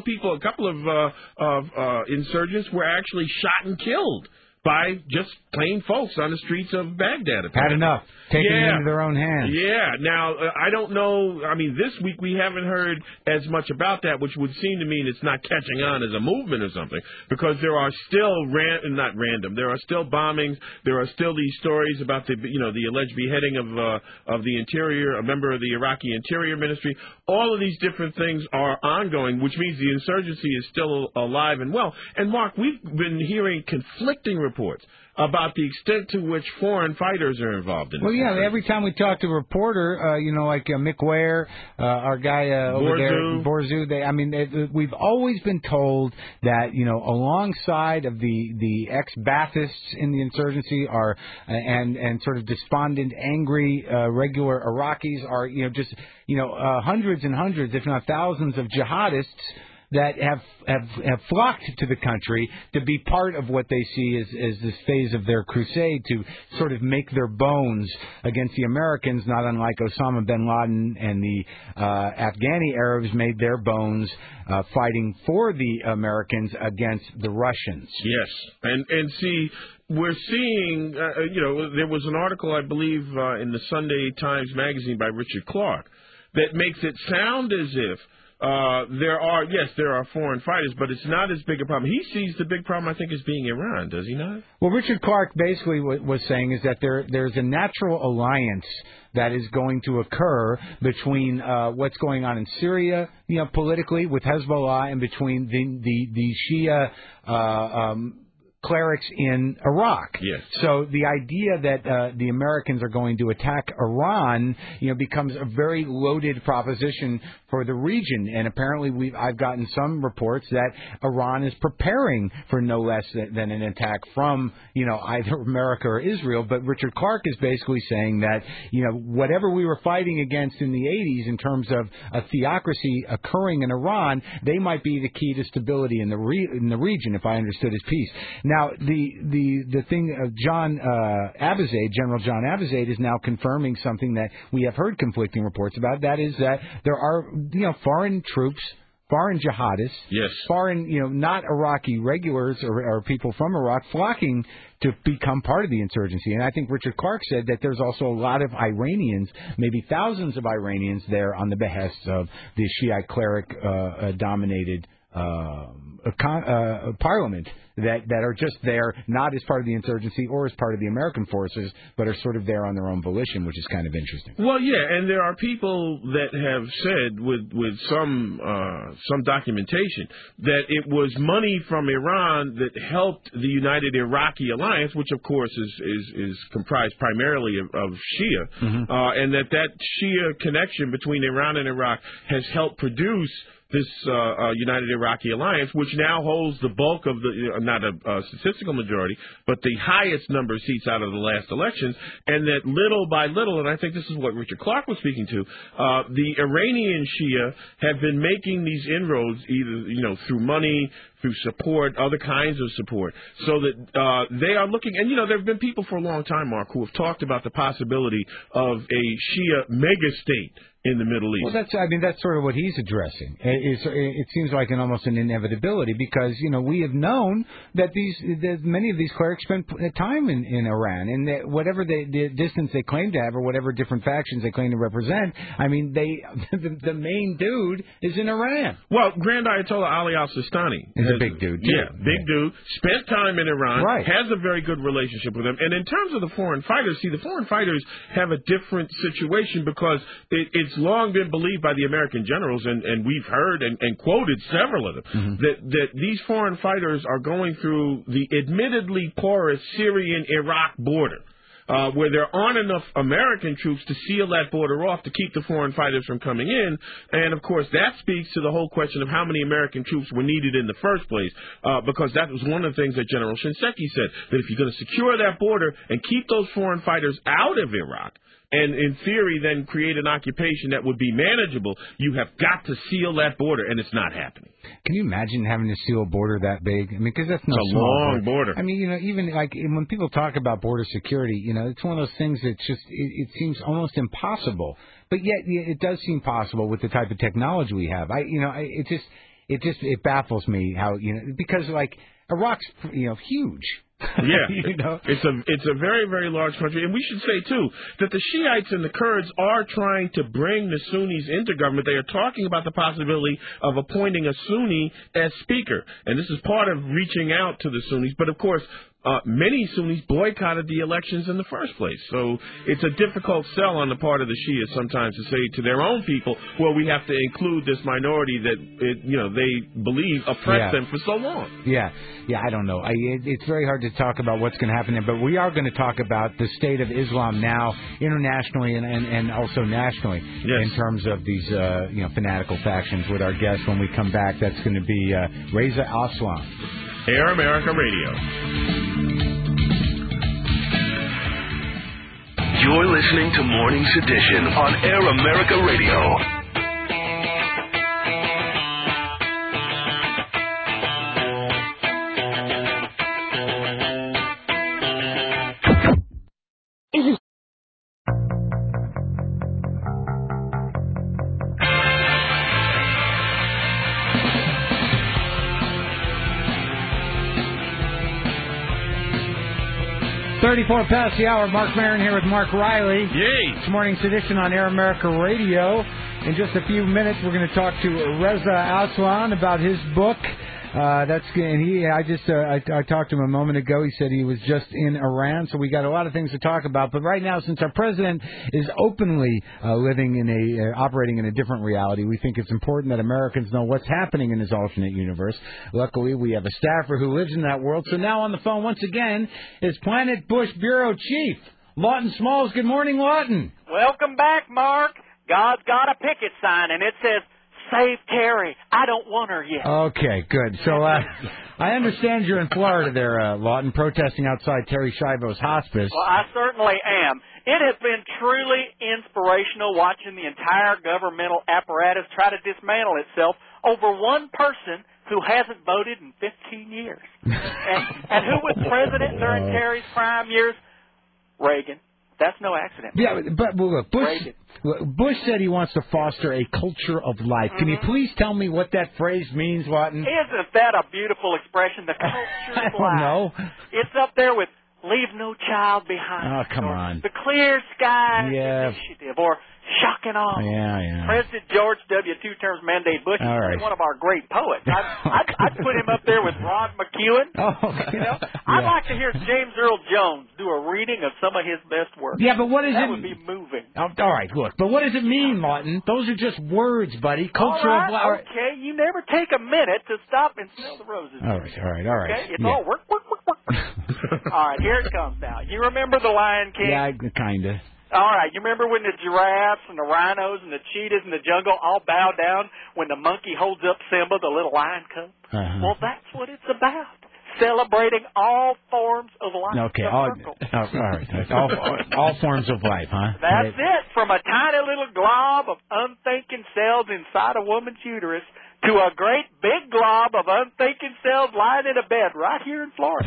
of insurgents were actually shot and killed by just plain folks on the streets of Baghdad. Had enough. Taking it into their own hands. Yeah. Now, I don't know. I mean, this week we haven't heard as much about that, which would seem to mean it's not catching on as a movement or something, because there are still not random. There are still bombings. There are still these stories about the alleged beheading of the interior, a member of the Iraqi Interior Ministry. All of these different things are ongoing, which means the insurgency is still alive and well. And Mark, we've been hearing conflicting reports about the extent to which foreign fighters are involved in this. Well, yeah, every time we talk to a reporter, like Mick Ware, our guy over there, Borzu, we've always been told that, alongside of the ex-Baathists in the insurgency are, and sort of despondent, angry, regular Iraqis are, hundreds and hundreds, if not thousands of jihadists that have flocked to the country to be part of what they see as this phase of their crusade to sort of make their bones against the Americans, not unlike Osama bin Laden and the Afghani Arabs made their bones fighting for the Americans against the Russians. Yes, and see, we're seeing, there was an article, I believe, in the Sunday Times magazine by Richard Clark that makes it sound as if there are foreign fighters, but it's not as big a problem. He sees the big problem, I think, as being Iran, does he not? Well, Richard Clark basically was saying is that there's a natural alliance that is going to occur between what's going on in Syria, politically with Hezbollah, and between the Shia clerics in Iraq. Yes. So the idea that the Americans are going to attack Iran, becomes a very loaded proposition for the region. And apparently I've gotten some reports that Iran is preparing for no less than an attack from, either America or Israel. But Richard Clark is basically saying that, whatever we were fighting against in the 80s in terms of a theocracy occurring in Iran, they might be the key to stability in the region, if I understood his piece. Now, the thing, General John Abizaid is now confirming something that we have heard conflicting reports about. That is that there are, foreign troops, foreign jihadists, yes, foreign, not Iraqi regulars or people from Iraq flocking to become part of the insurgency. And I think Richard Clark said that there's also a lot of Iranians, maybe thousands of Iranians there on the behest of the Shiite cleric dominated parliament that are just there, not as part of the insurgency or as part of the American forces, but are sort of there on their own volition, which is kind of interesting. Well, yeah, and there are people that have said with some documentation that it was money from Iran that helped the United Iraqi Alliance, which of course is comprised primarily of Shia, and that Shia connection between Iran and Iraq has helped produce this United Iraqi Alliance, which now holds the bulk of the, not a statistical majority, but the highest number of seats out of the last elections, and that little by little, and I think this is what Richard Clark was speaking to, the Iranian Shia have been making these inroads either, through money, through support, other kinds of support, so that they are looking, and there have been people for a long time, Mark, who have talked about the possibility of a Shia mega-state in the Middle East. Well, that's sort of what he's addressing. It seems like almost an inevitability because, we have known that many of these clerics spent time in Iran, and that whatever the distance they claim to have or whatever different factions they claim to represent, the main dude is in Iran. Well, Grand Ayatollah Ali al-Sistani is a big dude, too. Yeah, big dude. Spent time in Iran, right. Has a very good relationship with them. And in terms of the foreign fighters, the foreign fighters have a different situation because it's long been believed by the American generals, and we've heard and quoted several of them, that these foreign fighters are going through the admittedly porous Syrian-Iraq border. Where there aren't enough American troops to seal that border off to keep the foreign fighters from coming in. And, of course, that speaks to the whole question of how many American troops were needed in the first place, because that was one of the things that General Shinseki said, that if you're going to secure that border and keep those foreign fighters out of Iraq, and in theory then create an occupation that would be manageable, you have got to seal that border, and it's not happening. Can you imagine having to seal a border that big? Because that's no it's a small long border. Even like when people talk about border security, it's one of those things that just it seems almost impossible. But yet it does seem possible with the type of technology we have. It baffles me how because like Iraq's huge. Yeah, it's a very, very large country, and we should say too that the Shiites and the Kurds are trying to bring the Sunnis into government. They are talking about the possibility of appointing a Sunni as speaker, and this is part of reaching out to the Sunnis. But of course, many Sunnis boycotted the elections in the first place, so it's a difficult sell on the part of the Shias sometimes to say to their own people, well, we have to include this minority that they believe oppressed them for so long. Yeah, I don't know. It's very hard to talk about what's going to happen there, but we are going to talk about the state of Islam now, internationally and also nationally, in terms of these fanatical factions with our guest when we come back. That's going to be Reza Aslan. Air America Radio. You're listening to Morning's Edition on Air America Radio. 34 past the hour. Mark Maron here with Mark Riley. Yay! This morning's edition on Air America Radio. In just a few minutes, we're going to talk to Reza Aslan about his book. That's and I talked to him a moment ago. He said he was just in Iran, so we got a lot of things to talk about. But right now, since our president is openly operating in a different reality, we think it's important that Americans know what's happening in his alternate universe. Luckily, we have a staffer who lives in that world. So now on the phone once again is Planet Bush Bureau Chief Lawton Smalls. Good morning, Lawton. Welcome back, Mark. God's got a picket sign, and it says, "Save Terry. I don't want her yet." Okay, good. So I understand you're in Florida there, Lawton, protesting outside Terry Schiavo's hospice. Well, I certainly am. It has been truly inspirational watching the entire governmental apparatus try to dismantle itself over one person who hasn't voted in 15 years. and who was president during Terry's prime years? Reagan. That's no accident. Yeah, but look, Bush said he wants to foster a culture of life. Can you please tell me what that phrase means, Lawton? Isn't that a beautiful expression? The culture of life. I don't know. It's up there with "Leave No Child Behind." Oh, come on. The Clear Skies Initiative, or Shocking Awe. Yeah. President George W. Two-terms mandate Bush is one of our great poets. I'd put him up there with Rod McEwen. I'd like to hear James Earl Jones do a reading of some of his best work. Yeah, but what is that would be moving. All right, look. But what does it mean, Lawton? Those are just words, buddy. Culture of life. Okay, you never take a minute to stop and smell the roses. All right. Okay, it's all work. All right, here it comes now. You remember The Lion King? Yeah, kind of. All right, you remember when the giraffes and the rhinos and the cheetahs in the jungle all bow down when the monkey holds up Simba, the little lion cub? Well, that's what it's about. Celebrating all forms of life. Okay, all right. All forms of life, huh? That's it. From a tiny little glob of unthinking cells inside a woman's uterus to a great big glob of unthinking cells lying in a bed right here in Florida.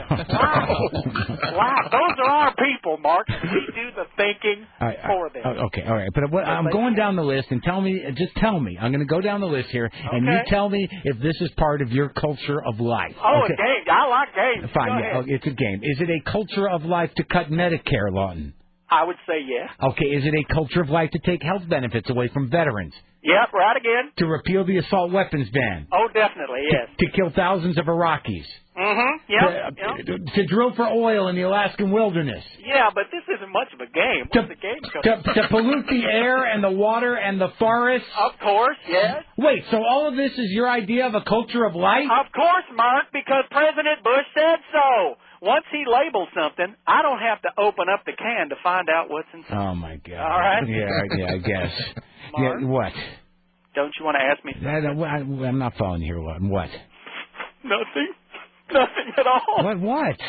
Wow. Those are our people, Mark. We do the thinking for them. Okay, all right. But I'm going down the list, and tell me. I'm going to go down the list here, and you tell me if this is part of your culture of life. Oh, okay. A game. I like games. Fine, it's a game. Is it a culture of life to cut Medicare, Lawton? I would say yes. Okay, is it a culture of life to take health benefits away from veterans? Yep, right again. To repeal the assault weapons ban? Oh, definitely, yes. To kill thousands of Iraqis? Yep. To drill for oil in the Alaskan wilderness? Yeah, but this isn't much of a game. What's the game? To pollute the air and the water and the forests? Of course, yes. Wait, so all of this is your idea of a culture of life? Of course, Mark, because President Bush said so. Once he labels something, I don't have to open up the can to find out what's inside. Oh, my God. All right? Yeah, I guess. Mark, what? Don't you want to ask me something? I'm not following here. What? Nothing. Nothing at all. What?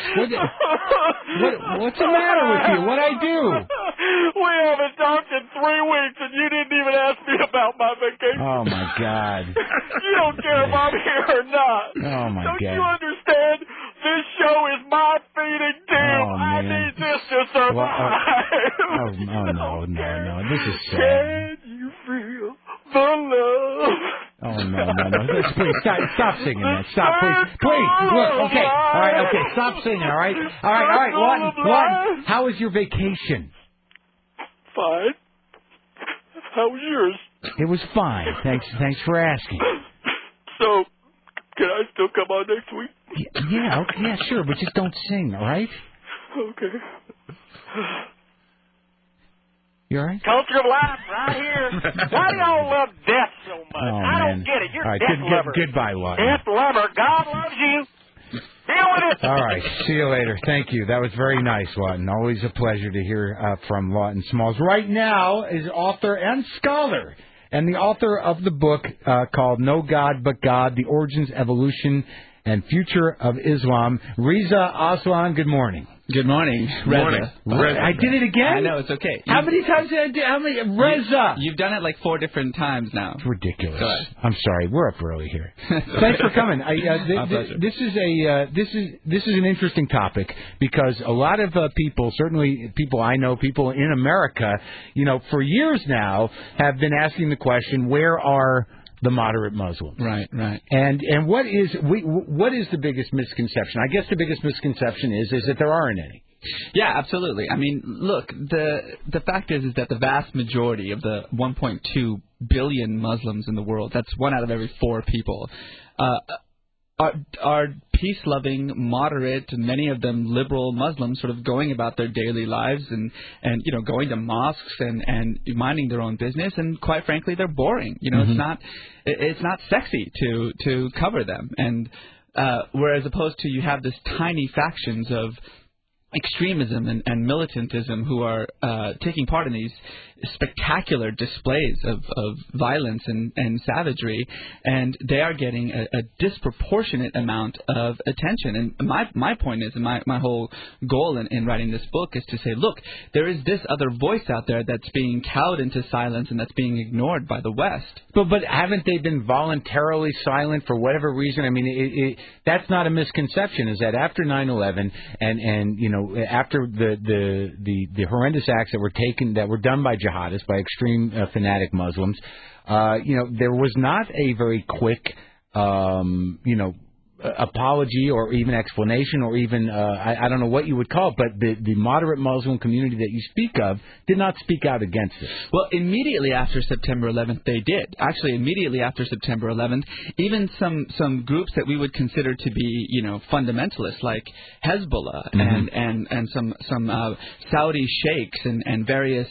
What's the matter with you? What'd I do? We haven't talked in 3 weeks, and you didn't even ask me about my vacation. Oh, my God. You don't care if I'm here or not. Oh, my God. Don't you understand? This show is my feeding tube. Oh, I need this to survive. No. This is sad. Can you feel the love? Oh, no. Please, stop singing that. Stop, please. Look, okay. All right, okay. Stop singing, all right? All right. Lawton, how was your vacation? Fine. How was yours? It was fine. Thanks for asking. So, can I still come on next week? Yeah, sure, but just don't sing, all right? Okay. You all right? Culture of life, right here. Why do y'all love death so much? I don't get it. You're all right, death lover. Goodbye, Lawton. Death lover. God loves you. Deal with it. All right. See you later. Thank you. That was very nice, Lawton. Always a pleasure to hear from Lawton Smalls. Right now is author and scholar and the author of the book called No God But God, The Origins, Evolution, and Future of Islam. Reza Aslan, good morning. Good morning, Reza. I did it again? I know, it's okay. How many times did I do? Reza? You've done it like 4 different times now. It's ridiculous. I'm sorry. We're up early here. Thanks for coming. This is an interesting topic because a lot of people, certainly people I know, people in America, for years now have been asking the question, where are the moderate Muslims? Right. And what is the biggest misconception? I guess the biggest misconception is that there aren't any. Yeah, absolutely. I mean, look, the fact is that the vast majority of the 1.2 billion Muslims in the world, that's 1 out of every 4 people, are peace-loving, moderate, many of them liberal Muslims, sort of going about their daily lives and going to mosques and minding their own business. And quite frankly, they're boring. It's not sexy to cover them. And whereas opposed to you have this tiny factions of extremism and militantism who are taking part in these spectacular displays of violence and savagery, and they are getting a disproportionate amount of attention. And my point is, and my whole goal in writing this book is to say, look, there is this other voice out there that's being cowed into silence and that's being ignored by the West. But haven't they been voluntarily silent for whatever reason? I mean, that's not a misconception. Is that after 9/11 and after the horrendous acts that were done by jihadists, by extreme fanatic Muslims, there was not a very quick, apology or even explanation or even I don't know what you would call it, but the moderate Muslim community that you speak of did not speak out against it. Well, immediately after September 11th, they did. Actually, immediately after September 11th, even some groups that we would consider to be, fundamentalist, like Hezbollah and some Saudi sheikhs and various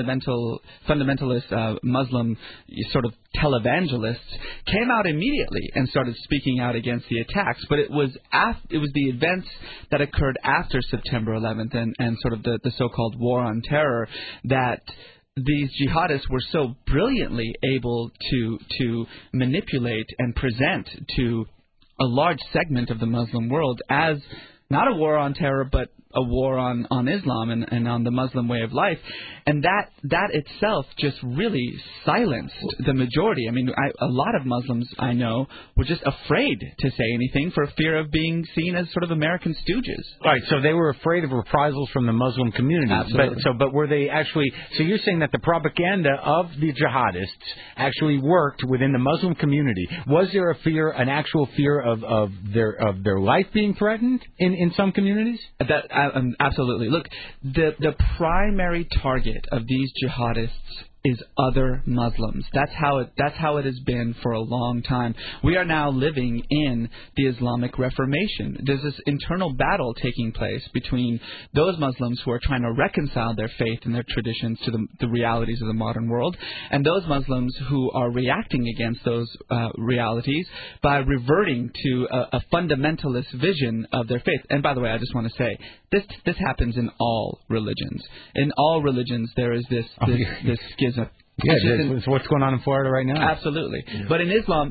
fundamentalist Muslim sort of televangelists came out immediately and started speaking out against the attacks. But it was the events that occurred after September 11th and sort of the so-called war on terror that these jihadists were so brilliantly able to manipulate and present to a large segment of the Muslim world as not a war on terror, but a war on Islam and on the Muslim way of life. And that itself just really silenced the majority. I mean, a lot of Muslims I know were just afraid to say anything for fear of being seen as sort of American stooges. Right, so they were afraid of reprisals from the Muslim community. Absolutely. But were they actually... So you're saying that the propaganda of the jihadists actually worked within the Muslim community. Was there an actual fear of their life being threatened in some communities? Absolutely. Look, the primary target of these jihadists is other Muslims. That's how it has been for a long time. We are now living in the Islamic Reformation. There's this internal battle taking place between those Muslims who are trying to reconcile their faith and their traditions to the realities of the modern world, and those Muslims who are reacting against those realities by reverting to a fundamentalist vision of their faith. And by the way, I just want to say, this happens in all religions. In all religions, there is this schism. Yeah, it's what's going on in Florida right now. Absolutely. Yeah. But in Islam,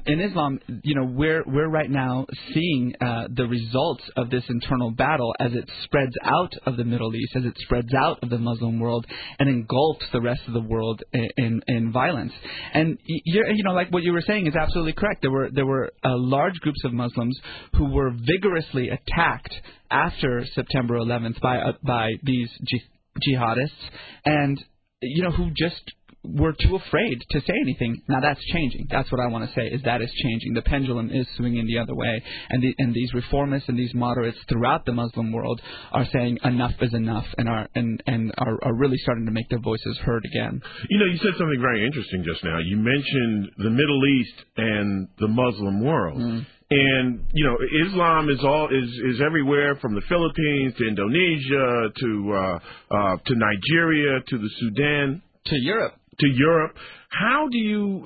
we're right now seeing the results of this internal battle as it spreads out of the Middle East, as it spreads out of the Muslim world, and engulfs the rest of the world in violence. And like what you were saying is absolutely correct. There were large groups of Muslims who were vigorously attacked after September 11th by these jihadists, and who just were too afraid to say anything. Now that's changing. That's what I want to say, is that is changing. The pendulum is swinging the other way, and these reformists and these moderates throughout the Muslim world are saying enough is enough, and are really starting to make their voices heard again. You said something very interesting just now. You mentioned the Middle East and the Muslim world. And Islam is everywhere, from the Philippines to Indonesia to Nigeria to the Sudan to Europe. How do you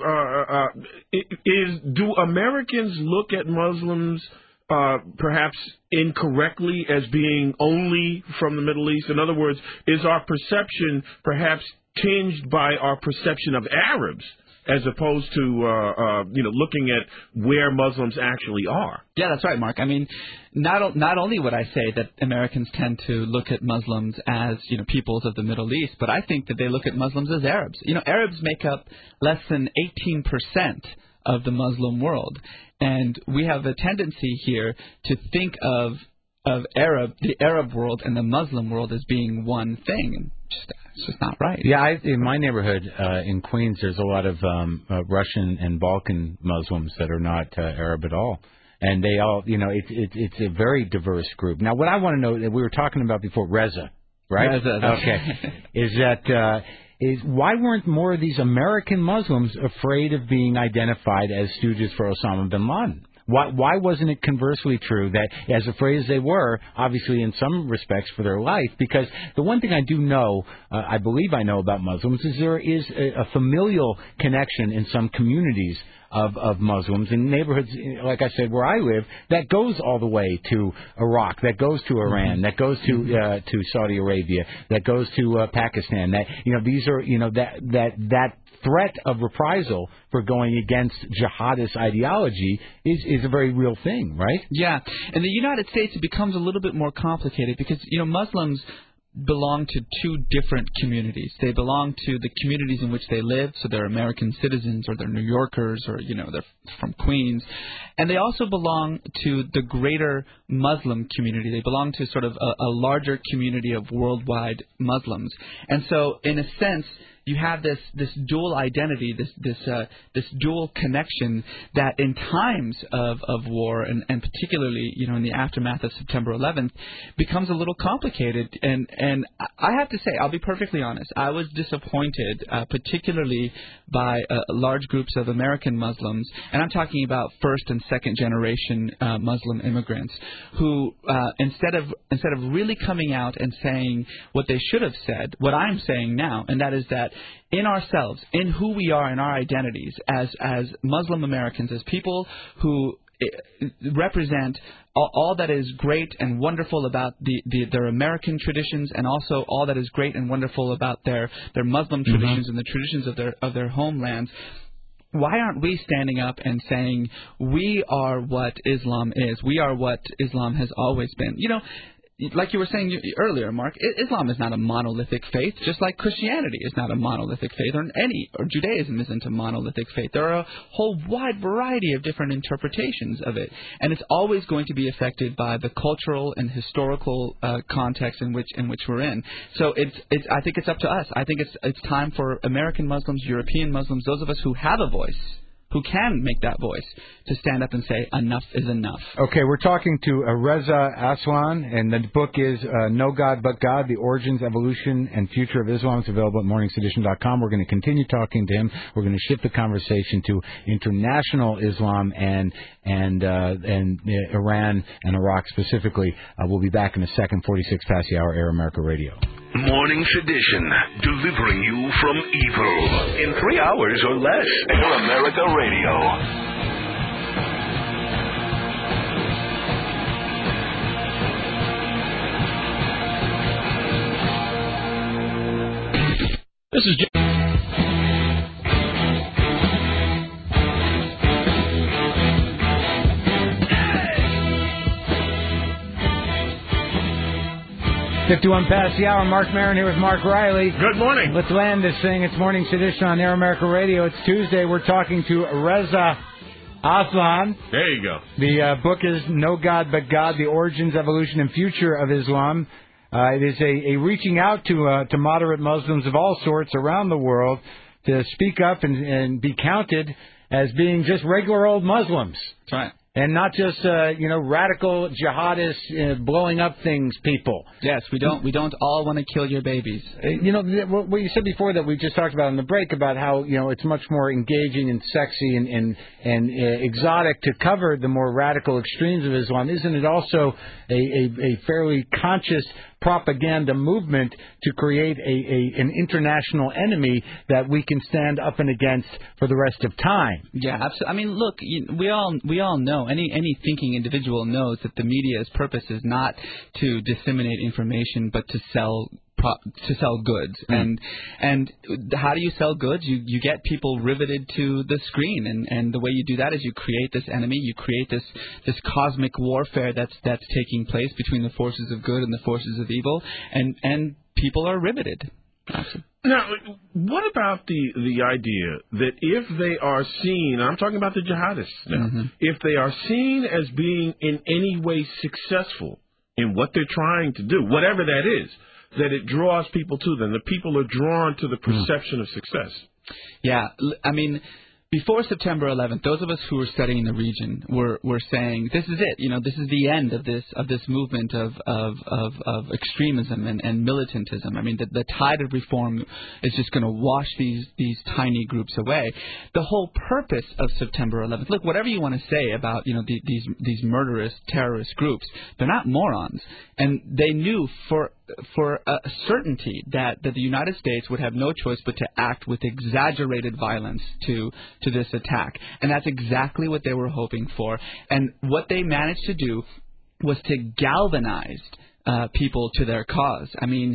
do Americans look at Muslims perhaps incorrectly as being only from the Middle East? In other words, is our perception perhaps tinged by our perception of Arabs, as opposed to looking at where Muslims actually are? Yeah, that's right, Mark. I mean, not only would I say that Americans tend to look at Muslims as peoples of the Middle East, but I think that they look at Muslims as Arabs. Arabs make up less than 18% of the Muslim world, and we have a tendency here to think of the Arab world and the Muslim world as being one thing. It's just not right. Yeah, in my neighborhood in Queens, there's a lot of Russian and Balkan Muslims that are not Arab at all. and they all, it's a very diverse group. Now, what I want to know that we were talking about before, Reza, right? Reza, okay, is that. Is why weren't more of these American Muslims afraid of being identified as stooges for Osama bin Laden? Why wasn't it conversely true that, as afraid as they were, obviously in some respects for their life? Because the one thing I do know, I believe I know about Muslims, is there is a familial connection in some communities of Muslims in neighborhoods, like I said, where I live, that goes all the way to Iraq, that goes to Iran, that goes to Saudi Arabia, that goes to Pakistan. That these are that threat of reprisal for going against jihadist ideology is a very real thing, right? Yeah. In the United States, it becomes a little bit more complicated because, Muslims belong to two different communities. They belong to the communities in which they live, so they're American citizens or they're New Yorkers or, they're from Queens. And they also belong to the greater Muslim community. They belong to sort of a larger community of worldwide Muslims. And so, in a sense, you have this dual identity, this dual connection that in times of war and particularly in the aftermath of September 11th becomes a little complicated. And I have to say, I'll be perfectly honest, I was disappointed, particularly by large groups of American Muslims, and I'm talking about first and second generation Muslim immigrants who instead of really coming out and saying what they should have said, what I'm saying now, and that is that in ourselves, in who we are, in our identities as Muslim Americans, as people who represent all that is great and wonderful about their American traditions, and also all that is great and wonderful about their Muslim traditions and the traditions of their homelands. Why aren't we standing up and saying we are what Islam is? We are what Islam has always been. Like you were saying earlier, Mark, Islam is not a monolithic faith, just like Christianity is not a monolithic faith, or Judaism isn't a monolithic faith. There are a whole wide variety of different interpretations of it, and it's always going to be affected by the cultural and historical context in which we're in. So I think it's up to us. I think it's time for American Muslims, European Muslims, those of us who have a voice, who can make that voice, to stand up and say enough is enough. Okay, we're talking to Reza Aslan, and the book is No God But God, The Origins, Evolution, and Future of Islam. It's available at morningsedition.com. We're going to continue talking to him. We're going to shift the conversation to international Islam and Iran and Iraq specifically. We'll be back in a second, 46 past the hour, Air America Radio. Morning Sedition, delivering you from evil in 3 hours or less. Air America Radio. This is Jim. .51 past the hour. Mark Maron here with Mark Riley. Good morning. Let's land this thing. It's Morning Sedition on Air America Radio. It's Tuesday. We're talking to Reza Aslan. There you go. The book is No God But God, The Origins, Evolution, and Future of Islam. It is a reaching out to moderate Muslims of all sorts around the world to speak up and be counted as being just regular old Muslims. That's right. And not just radical jihadists blowing up things people. Yes, we don't all want to kill your babies. What you said before that we just talked about in the break about how it's much more engaging and sexy and exotic to cover the more radical extremes of Islam. Isn't it also a fairly conscious propaganda movement to create an international enemy that we can stand up and against for the rest of time? Yeah, absolutely. I mean, look, we all know, any thinking individual knows that the media's purpose is not to disseminate information, but to sell goods. And how do you sell goods? You get people riveted to the screen, and the way you do that is you create this enemy, you create this cosmic warfare that's taking place between the forces of good and the forces of evil, and people are riveted. Absolutely. Now, what about the idea that if they are seen, I'm talking about the jihadists now, if they are seen as being in any way successful in what they're trying to do, whatever that is, that it draws people to them, the people are drawn to the perception of success? Yeah, I mean, before September 11th, those of us who were studying the region were saying, this is it. This is the end of this movement of extremism and militantism. I mean, the tide of reform is just going to wash these tiny groups away. The whole purpose of September 11th. Look, whatever you want to say about these murderous terrorist groups, they're not morons, and they knew for a certainty that the United States would have no choice but to act with exaggerated violence to this attack. And that's exactly what they were hoping for. And what they managed to do was to galvanize people to their cause. I mean,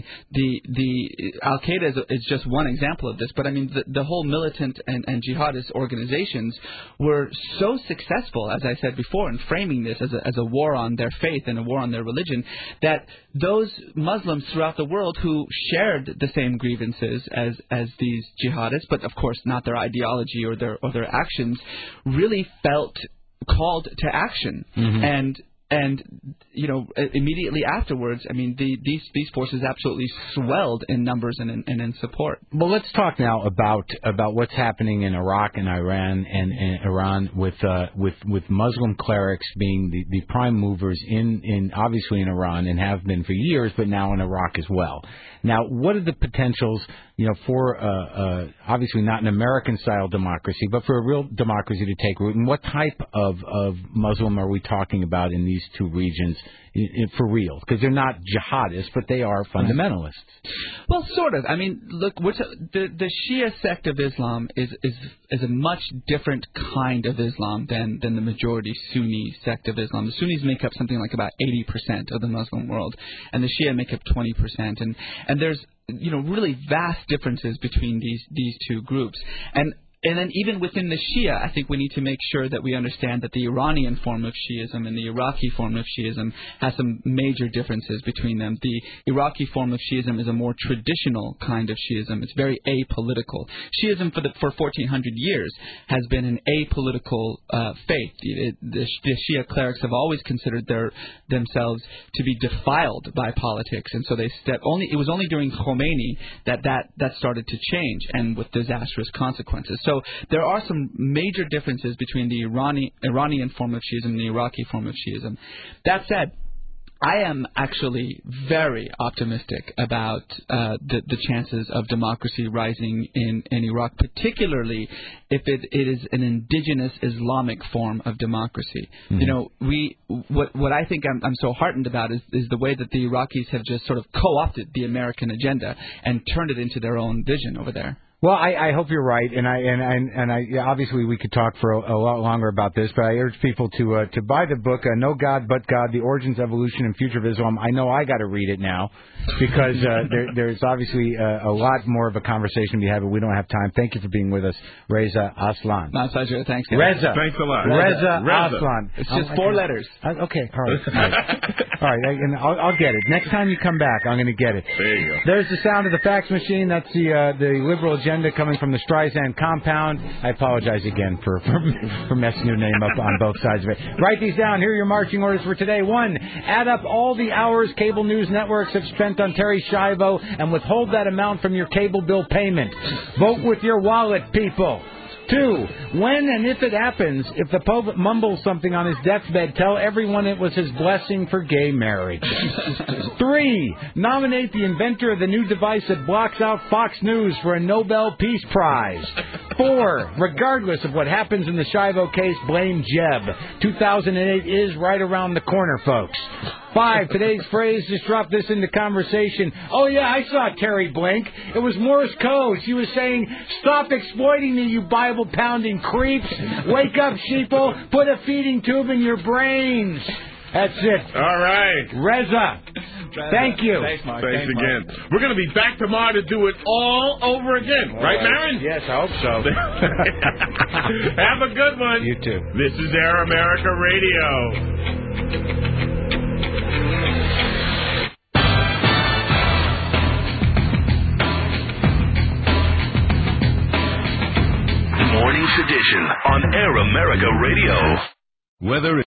the Al-Qaeda is just one example of this, but I mean, the whole militant and jihadist organizations were so successful, as I said before, in framing this as a war on their faith and a war on their religion, that those Muslims throughout the world who shared the same grievances as these jihadists, but of course not their ideology or their actions, really felt called to action. Mm-hmm. And immediately afterwards, I mean, these forces absolutely swelled in numbers and in support. Well, let's talk now about what's happening in Iraq and Iran and Iran with Muslim clerics being the prime movers in obviously in Iran and have been for years, but now in Iraq as well. Now, what are the potentials, for obviously not an American-style democracy, but for a real democracy to take root? And what type of Muslim are we talking about in these two regions for real? Because they're not jihadists, but they are fundamentalists. Well, sort of. I mean, look, the Shia sect of Islam is a much different kind of Islam than the majority Sunni sect of Islam. The Sunnis make up something like about 80% of the Muslim world, and the Shia make up 20%. And there's really vast differences between these two groups. And then even within the Shia, I think we need to make sure that we understand that the Iranian form of Shiism and the Iraqi form of Shiism has some major differences between them. The Iraqi form of Shiism is a more traditional kind of Shiism. It's very apolitical. Shiism for 1,400 years has been an apolitical faith. The Shia clerics have always considered themselves to be defiled by politics, and so it was only during Khomeini that started to change, and with disastrous consequences. So there are some major differences between the Iranian form of Shiism and the Iraqi form of Shiism. That said, I am actually very optimistic about the chances of democracy rising in Iraq, particularly if it is an indigenous Islamic form of democracy. Mm-hmm. What I think I'm so heartened about is the way that the Iraqis have just sort of co-opted the American agenda and turned it into their own vision over there. Well, I hope you're right, and I obviously we could talk for a lot longer about this, but I urge people to buy the book, No God But God: The Origins, Evolution, and Future of Islam. I know I got to read it now because there's obviously a lot more of a conversation to be had, but we don't have time. Thank you for being with us, Reza Aslan. My pleasure. Thanks, guys. Reza. Thanks a lot. Reza Aslan. It's just 4 letters. Okay. All right. And I'll get it. Next time you come back, I'm going to get it. There you go. There's the sound of the fax machine. That's the liberal agenda coming from the Streisand compound. I apologize again for messing your name up on both sides of it. Write these down. Here are your marching orders for today. 1, add up all the hours cable news networks have spent on Terry Schiavo and withhold that amount from your cable bill payment. Vote with your wallet, people. 2, when and if it happens, if the Pope mumbles something on his deathbed, tell everyone it was his blessing for gay marriage. 3, nominate the inventor of the new device that blocks out Fox News for a Nobel Peace Prize. 4, regardless of what happens in the Schiavo case, blame Jeb. 2008 is right around the corner, folks. 5, today's phrase, just drop this into conversation. Oh, yeah, I saw Terry blink. It was Morse code. She was saying, stop exploiting me, you Bible-pounding creeps. Wake up, sheeple. Put a feeding tube in your brains. That's it. All right. Reza. Thank you. Thanks, Mark. Thanks again. Mark. We're going to be back tomorrow to do it all over again. Right, Marin? Yes, I hope so. Have a good one. You too. This is Air America Radio. Morning Sedition on Air America Radio. Weather